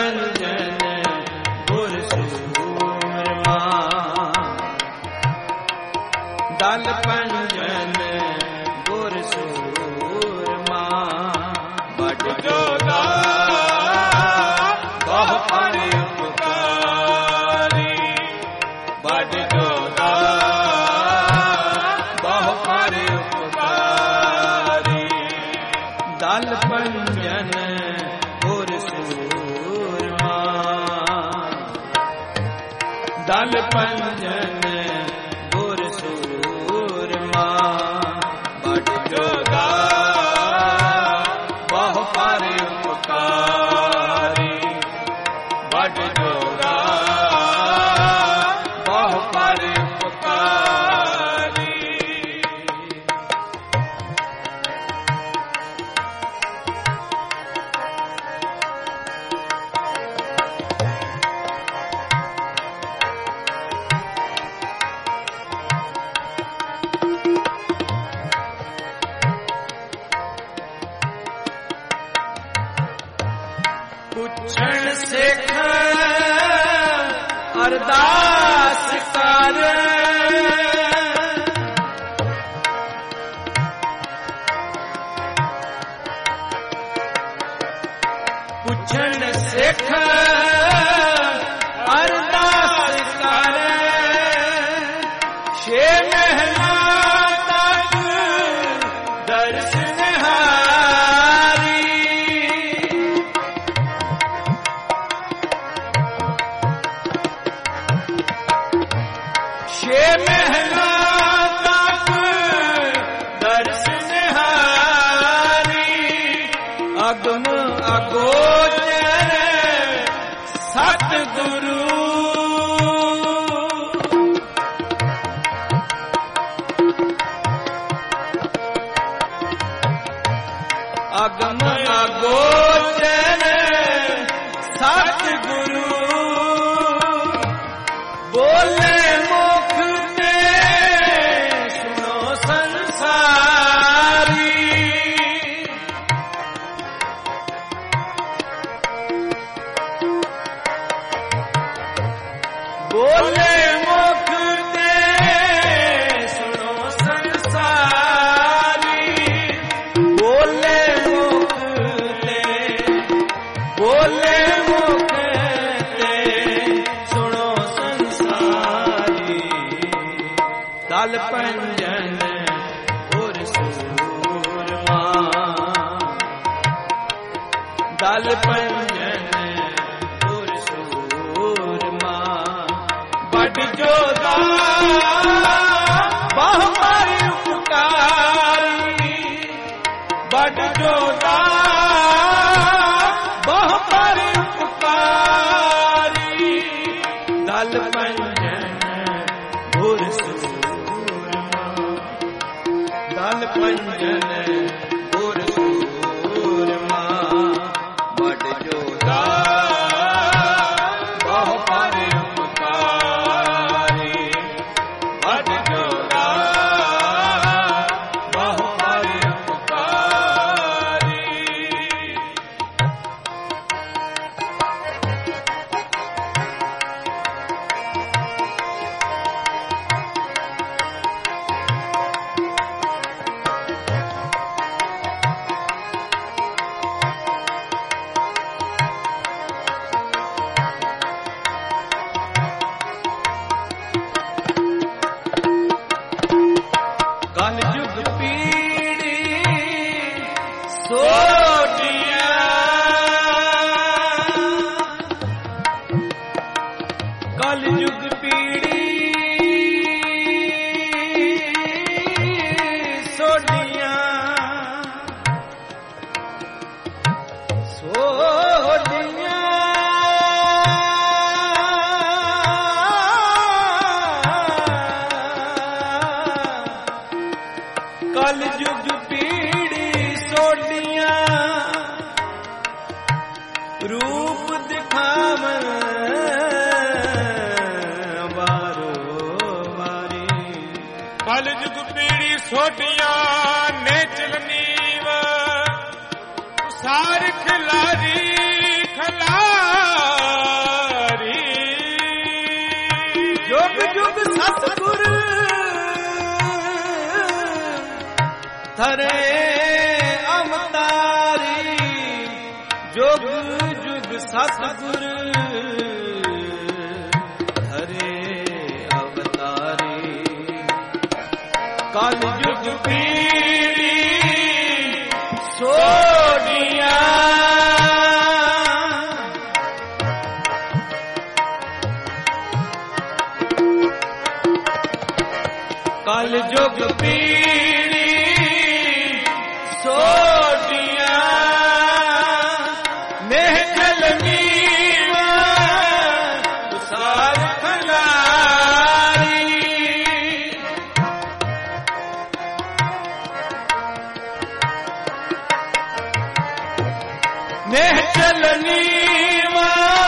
Speaker 2: ਪੰਜਨ ਗੁਰ ਸੂਰਮਾ ਦਲ ਪੰਜਨ ਗੁਰ ਸੂਰਮਾ ਬੜ ਜੋਦਾ ਬਹੁ ਪਰ ਉਪਕਾਰੀ ਬੜ ਜੋਦਾ ਬਹੁ ਪਰ ਉਪਕਾਰੀ ਦਲ ਪੰਜਨ ਗੁਰ ਸੂਰਮਾ ਦਲ ਪੰਜਨ ਗੁਰ ਸੂਰਮਾ ਬੜ ਜੋਦਾ ਬਹੁ ਪਰ ਉਪਕਾਰੀ ਬੜ ਜੋਦਾ ਬਹੁ ਪਰ ਉਪਕਾਰੀ ਪੁੱਛਣ ਸਿੱਖ ਅਰਦਾਸ ਕਰ ਪੁੱਛਣ ਸਿੱਖ ਅਰਦਾਸ ਕਰ ਛੇ ਮਹਿਲਾਂ ਤੱਕ ਦਰਸ਼ਨ ਹਾਰੀ ਛੇ ਮਹਿਲਾਂ ਤੱਕ ਦਰਸ਼ਨ ਹਾਰੀ ਅਗਮ ਅਗੋਚਰ ਸਤਿਗੁਰੂ ਅਗਮ ਅਗੋਚਰ ਸਤਿਗੁਰੂ ਬੋਲੇ ਮੁਖ ਤੇ ਸੁਣੋ ਸੰਸਾਰੀ ਬੋਲੇ ਮੁਖ ਤੇ ਸੁਣੋ ਸੰਸਾਰੀ ਬੋਲੇ ਮੁਖ ਤੇ ਬੋਲੇ ਮੁਖ ਤੇ ਸੁਣੋ ਸੰਸਾਰੀ ਦਲ ਪੰਜਨ ਗੁਰ ਸੂਰਮਾ ਦਲ ਪੰਜਨ ਗੁਰ ਸੂਰਮਾ ਬੜ ਜੋਦਾ ਬਹੁ ਪਰ ਉਪਕਾਰੀ ਬੜ ਜੋਦਾ ਬਹੁ ਪਰ ਉਪਕਾਰੀ ਦਲ ਪੰਜਨ ਗੁਰ ਸੂਰਮਾ ਦਲ ਪੰਜਨ ਗੁਰ ਸੂਰਮਾ ਬੜ ਜੋਦਾ ਬਹੁ ਪਰ ਉਪਕਾਰੀ ਬੜ ਜੋਦਾ ਬਹੁ ਪਰ ਉਪਕਾਰੀ ਕਲ ਯੁਗ ਪੀੜੀ ਸੋਢੀਆਂ ਕਲ ਯੁਗ ਪੀੜੀ ਸੋਢੀਆਂ ਸੋਢੀਆਂ ਕਲ ਯੁਗ ਪੀੜੀ ਸੋਢੀਆਂ ਰੂਪ ਦਿਖਾਵਨ ਵਾਰੋ ਵਾਰੀ
Speaker 1: ਕਲ ਯੁਗ ਪੀੜੀ ਸੋਢੀਆਂ ਨੇ ਚਲਨੀਵ ਸਾਰ ਖਿਲਾਰੀ ਖਿਲਾਰੀ
Speaker 2: ਸਤਿਗੁਰ ਧਰੇ ਅਵਤਾਰੀ ਜੁਗ ਜੁਗ ਸਤਿਗੁਰ ਧਰੇ ਅਵਤਾਰੀ ਕਲ ਯੁਗ ਪੀੜੀ ਸੋਢੀਆਂ ਕਲ ਯੁਗ ਪੀੜੀ ਸੋਢੀਆਂ ਨੇਹ ਜਲਨੀਵਾ ਸਾਰ ਖਲਾਰੀ ਨੇਹ ਜਲਨੀਵਾ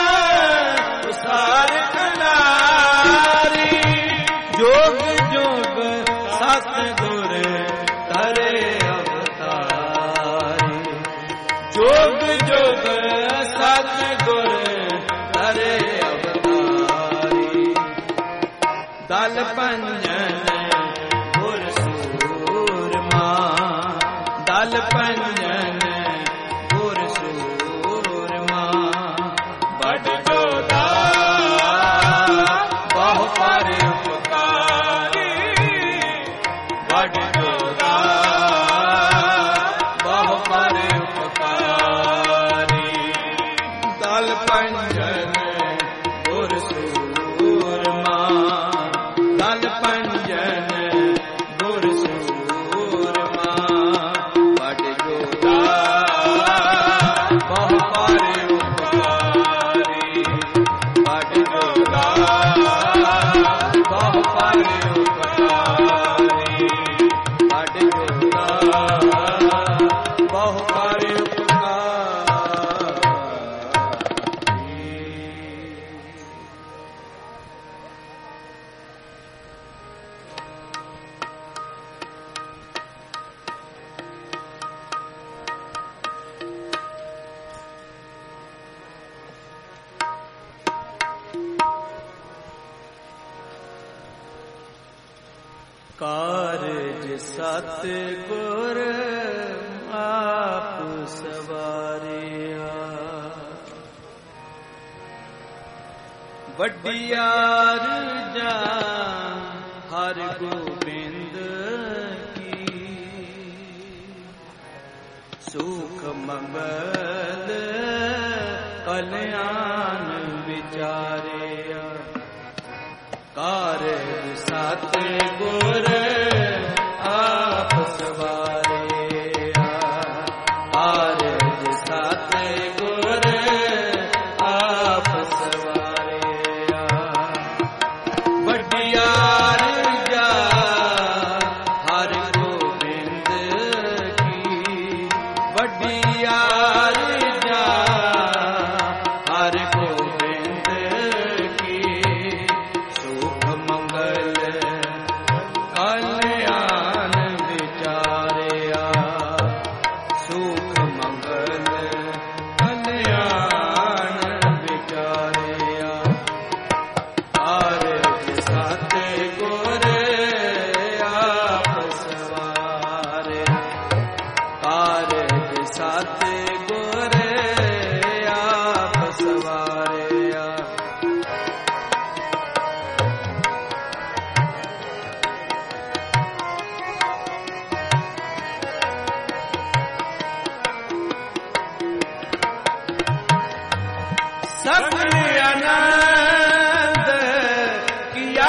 Speaker 2: ਸਾਰ ਖਲਾਰੀ ਜੋਗ ਜੋਗ ਸਤਿਗੁਰ ਧਰੇ ਅਵਤਾਰੀ ਜੋਗ ਜੋਗ ਸਤਿਗੁਰ ਧਰੇ ਅਵਤਾਰੀ ਦਲ ਪੰਜਨ ਗੁਰ ਸੂਰਮਾ ਦਲ ਪੰਜਨ ਗੁਰ ਸੂਰਮਾ ਬੜ ਜੋਦਾ ਬਹੁ ਪਰ ਉਪਕਾਰੀ ਬੜ ਜੋਦਾ ਬਹੁ ਪਰ ਉਪਕਾਰੀ ਦਲ ਪੰਜਨ ਗੁਰ ਸੂਰਮਾ ਦਲ ਪੰਜਨ ਗੁਰ ਸੂਰਮਾ ਬੜ ਜੋਦਾ ਬਹੁ ਪਰ ਉਪਕਾਰੀ ਬੜ ਜੋਦਾ ਬਹੁ ਪਰ ਉਪਕਾਰੀ ਬੜ ਜੋਦਾ ਬਹੁ ਪਰ ਉਪਕਾਰੀ ਕਾਰਜ ਸਤਿਗੁਰ ਆਪ ਸਵਾਰਿਆ ਵੱਡਿਆਰ ਜਾ ਹਰ ਗੋਬਿੰਦ ਕੀ ਸੁਖ ਮੰਗਲ ਕਲਿਆਣ ਵਿਚਾਰਿਆ ਕਾਰਜ ਸਤਿਗੁਰ ਆਪ ਸਵਾਰਿਆ ਕਾਰਜ ਸਤਿਗੁਰ ਆਪ ਸਵਾਰਿਆ ਵੱਡਿਆਰ ਜਾ ਹਰ ਗੋਬਿੰਦ ਕੀ ਵੱਡਿਆਰ ਜਾ ਹਰ ਗੋਬਿੰਦ ਕੀ ਸੁਖ ਮੰਗਲ ਕਲਿਆਣ ਵਿਚਾਰਿਆ ਸੁਖ ਮੰਗਲ ਕਲਿਆਣ ਵਿਚਾਰਿਆ ਕਾਰਜ ਸਤਿਗੁਰ ਆਪ ਸਵਾਰਿਆ ਕਾਰਜ ਸਤਿਗੁਰ ਆਪ ਸਵਾਰਿਆ ਸਗਲ ਆਨੰਦ ਕੀਆ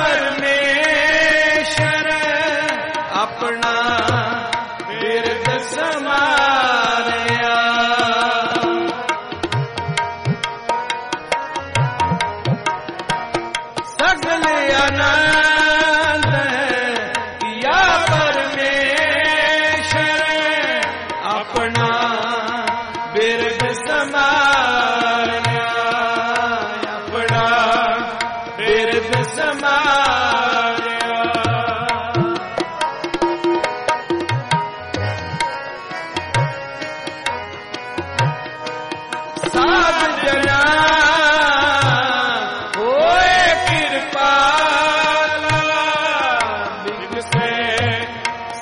Speaker 2: ਪਰਮੇਸ਼ਰ ਆਪਣਾ ਬਿਰਦ ਸਮਾਰਿਆ ਸਗਲ ਆਨੰਦ ਕੀਆ ਪਰਮੇਸ਼ਰ ਆਪਣਾ ਬਿਰਦ ਸਮਾਰਿਆ ਆਪਣਾ ਬਿਰਦ ਸਮਾਰਿਆ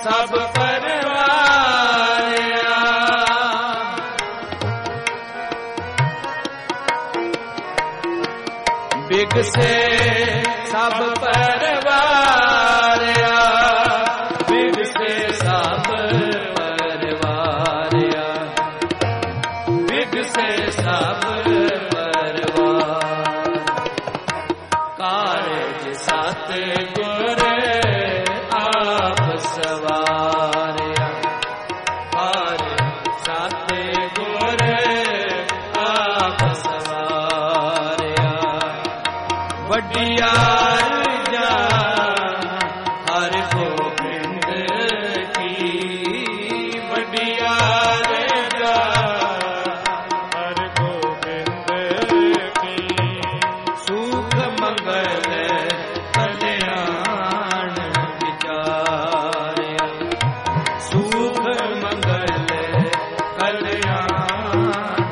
Speaker 2: ਸਭ ਪਰਵਾਰਿਆ ਬਿਗਸੇ ਸਭ ਪਰਵਾਰਿਆ ਬਿਗਸੇ ਸਭ ਪਰਵਾਰਿਆ ਬਿਗਸੇ ਸਭ ਪਰਵਾਰ ਕਾਰਜ ਸਤ ਗੁਰ ਆਪ ਸਵਾਰਿਆ ਕਾਰਜ ਸਤ ਗੁਰ ਆਪ ਸਵਾਰਿਆ ਵਡਿਆਰ ਜਾ ਹਰ ਗੋਬਿੰਦ ਕੀ ਵਡਿਆਰ ਜਾ
Speaker 1: ਹਰ ਗੋਬਿੰਦ ਕੀ
Speaker 2: ਸੁਖ ਮੰਗਲ ਕਲਿਆਣ ਵਿਚਾਰਿਆ ਸੁਖ ਮੰਗਲ ਕਲਿਆਣ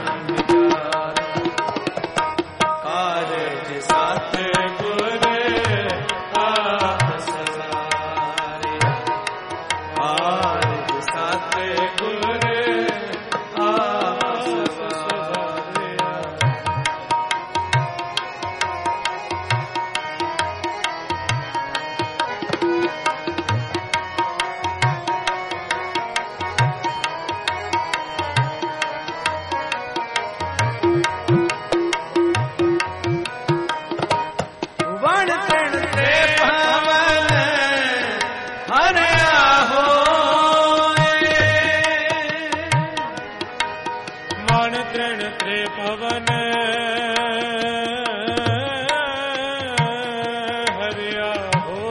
Speaker 2: ਵਿਚਾਰਿਆ ਕਾਰਜ ਸਤ ਗੁਰ ਆਪ ਸਵਾਰਿਆ ਕਾਰਜ ਸਤ ਗੁਰ ਆਪ ਸਵਾਰਿਆ ਵਣ ਤਣ ਤੇ ਭਵਨ ਹਰਿਆ ਹੋਏ
Speaker 1: ਮਨ ਤ੍ਰਿਣ ਤ੍ਰੇ ਭਵਨ ਹਰਿਆ ਹੋ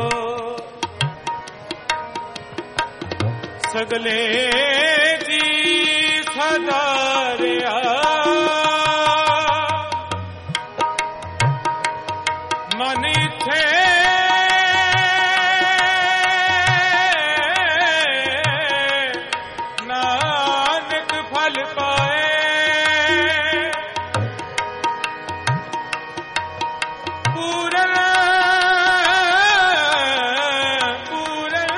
Speaker 1: ਸਗਲੇ ਜੀ ਸਦਾਰਿਆ ਮਨ ਇਥੇ ਨਾਨਕ ਫਲ ਪਾਏ ਪੂਰਨ ਪੂਰਨ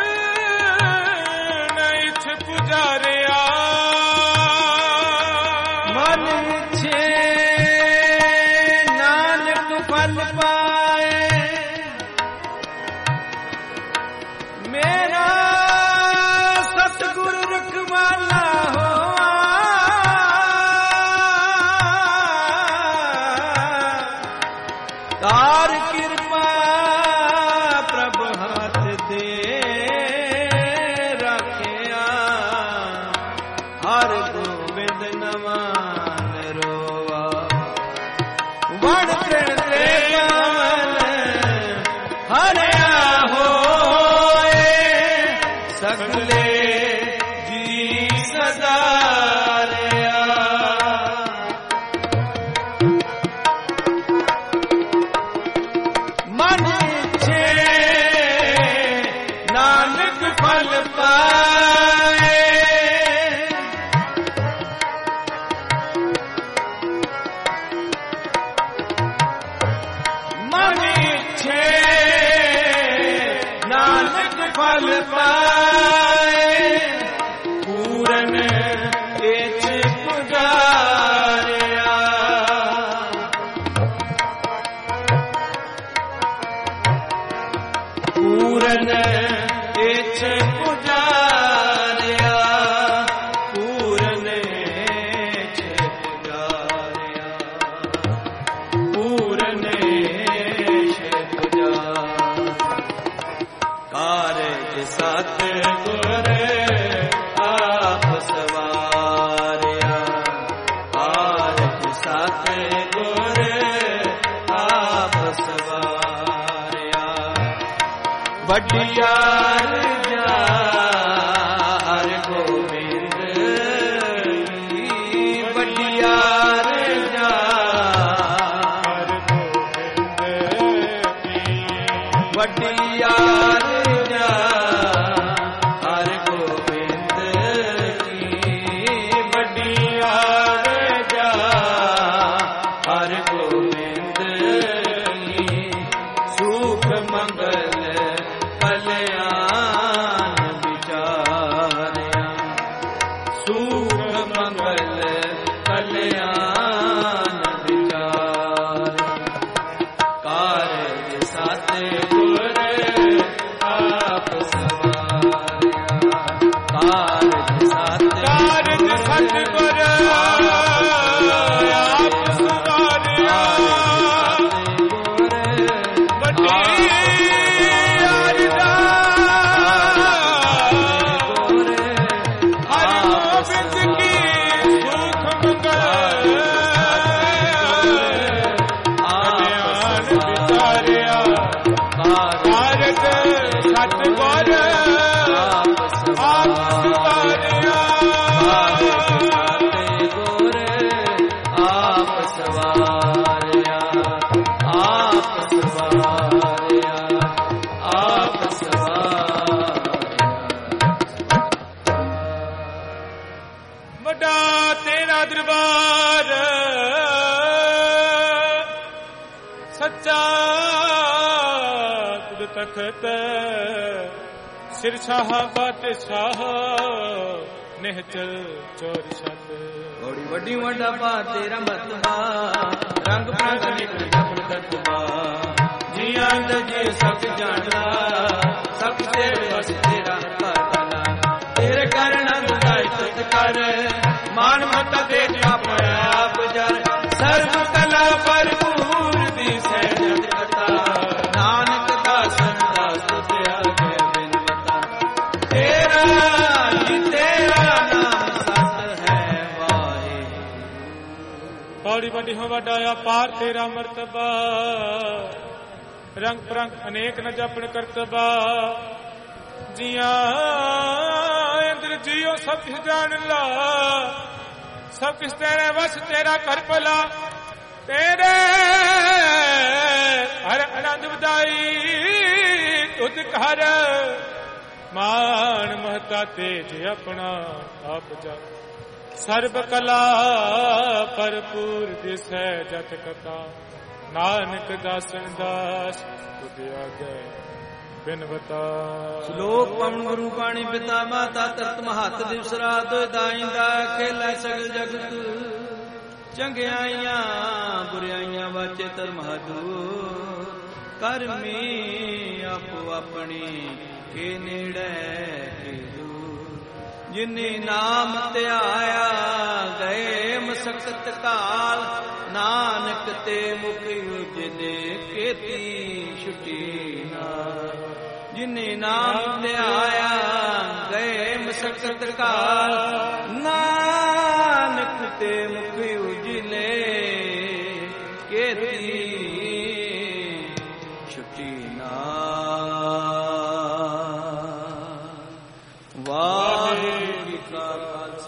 Speaker 1: ਇਛ ਪੁਜਾਰਿਆ
Speaker 2: ਮਨ ਛੇ ਨਾਨਕ ਫਲ ਪਾਏ ਮੇਰਾ ਸਤਿਗੁਰ ਰਖਵਾਲਾ ਹੋਆ ਤਾਰ ਕਿਰਪਾ ਪ੍ਰਭ ਹੱਥ ਦੇ ਰੱਖਿਆ ਹਰ ਗੋਬਿੰਦ ਨਵਾਨ ਰੋਵਾ ਵਣ ਤ੍ਰਿਣ ਤੇ ਭਵਨ ਹਰਿਆ ਹੋਏ ਸਗਲੇ ਜੀ ਸਦਾਰਿਆ ਮਨ ਛੇ ਨਾਨਕ ਫਲ ਪਾਏ ਮਨ ਛੇ ਨਾਨਕ ਫਲ ਪਾਏ ਪੂਰਨ ਇਛ ਪੁਜਾਰਿਆ ਪੂਰਨ ਇਛ ਪੁਜਾਰਿਆ ਪੂਰਨ ਇਛ ਪੁਜਾਰਿਆ ਪੂਰਨ ਇਛ ਪੁਜਾਰਿਆ ਕਾਰਜ ਸਤ ਗੁਰ ਆਪ ਸਵਾਰਿਆ ਕਾਰਜ ਸਤ ਗੁਰ ਆਪ ਸਵਾਰਿਆ ਵਡਿਆਰ ਜਾ ਹਰ ਗੋਬਿੰਦ ਕੀ ਵਡਿਆਰ ਜਾ
Speaker 1: ਹਰ ਗੋਬਿੰਦ ਕੀ
Speaker 2: ਵਡਿਆਰ ਜਾ ਹਰ ਗੋਬਿੰਦ ਕੀ ਵਡਿਆਰ ਜਾ ਹਰ ਗੋਬਿੰਦ ਕੀ ਸੁਖ ਮੰਗਲ ਕਲਿਆਣ ਕਾਰਜ ਸਤ
Speaker 1: ਕਾਰਜ ਸਤਿਗੁਰ ਆਪ ਸਵਾਰਿਆ ਵੱਡੀ ਅਰਦਾਸ ਹਰਿ ਗੋਬਿੰਦ ਕੀ ਸੁਖ ਮੰਗਲ ਕਲਿਆਣ ਵਿਚਾਰਿਆ ਕਾਰਜ ਸਤਿਗੁਰ ਆਪ ਸਵਾਰਿਆ ਵੱਡਾ ਤੇਰਾ ਦਰਬਾਰ ਸੱਚਾ ਤੁਧ ਤਖਤ ਸਿਰ ਸ਼ਾਹ ਬਾਦਸ਼ਾਹ ਨਿਹਚਲ ਚੋਰ ਛੱਤ
Speaker 2: ਬੜੀ ਵੱਡੀ ਵੱਡਾ ਪਾ ਤੇਰਾ ਮਤਬਾ ਰੰਗ ਪ੍ਰੰਗ ਨਿਕ ਜਪਨ ਤਤਬਾ ਜੀਆਂ ਦਾ ਜੀ ਸਭ ਜਾਣਦਾ ਸਭ ਤੇਰੇ ਵਸ ਤੇਰਾ ਕਰਨਾ ਤੇਰੇ ਕਰਨ ਅੰਗਾਇ ਤਤ ਕਰ ਮਾਨ ਮਤ ਦੇ ਆਪ ਆਪ ਜਰ ਸਰਬ ਕਲਾ ਭਰਪੂਰ ਦੀ ਸਹਿਜ ਕਥਾ ਨਾਨਕ ਦਾਸਨ ਦਾਸ ਤੇ ਆਗੇ ਬਿਨਵਤਾ ਤੇਰਾ ਹੀ ਤੇਰਾ ਨਾਮ ਸਤ ਹੈ ਵਾਹਿ
Speaker 1: ਬੜੀ ਵੱਡੀ ਹੋ ਵੱਡਾ ਅਪਾਰ ਤੇਰਾ ਮਰਤਬਾ ਰੰਗ ਪ੍ਰੰਗ ਅਨੇਕ ਨ ਜਪਣ ਕਰਤਬਾ ਜੀਆਂ ਇੰਦਰ ਜੀਓ ਸਭ ਕਿਸ ਜਾਣ ਲਾ ਸਭ ਕਿਸ ਤੇਰੇ ਵਸ ਤੇਰਾ ਕਰ ਭਲਾ ਤੇਰੇ ਹਰ ਆਨੰਦ ਵਧਾਈ ਤੁਧ ਘਰ ਮਾਨ ਮਹਤਾ ਤੇਜ ਆਪਣਾ ਆਪ ਜਾ ਸਰਬ ਕਲਾ ਭਰਪੂਰ ਦਿਸੈ ਜਤ ਕਥਾ ਨਾਨਕ ਦਾਸਨ ਦਾਸ ਤੁਧ ਆਗੇ ਬਿਨਵਤਾ
Speaker 2: ਸ਼ਲੋਕ ਪਵਨ ਗੁਰੂ ਪਾਣੀ ਪਿਤਾ ਮਾਤਾ ਤਤ ਮਹਤ ਦਿਵਸ ਰਾਤ ਦਾਇਂਦਾ ਖੇਲੇ ਸਗਲ ਜਗਤ ਚੰਗਿਆਈਆਂ ਬੁਰਾਈਆਂ ਵਾਚੇ ਧਰਮ ਹਦੂ ਕਰਮੀ ਆਪੋ ਆਪਣੀ ਕੇ ਨੇੜੇ ਕੀਜੂ ਜਿਨੇ ਨਾਮ ਧਿਆਇਆ ਗਏ ਮਸਕਤ ਕਾਲ ਨਾਨਕ ਤੇ ਮੁਖ ਉਜਲੇ ਕੀਤੀ ਛੁਟੀ ਨਾਲ ਜਿਨੇ ਨਾਮ ਧਿਆਇਆ ਗਏ ਮਸਕਤ ਕਾਲ ਨਾਨਕ ਤੇ ਮੁਖ ਉਜਲੇ ਕੀਤੀ ਛੁਟੀ ਨਾਲ ਵਾਹਿਗੁਰੂ ਜੀ ਕਾ ਖਾਲਸਾ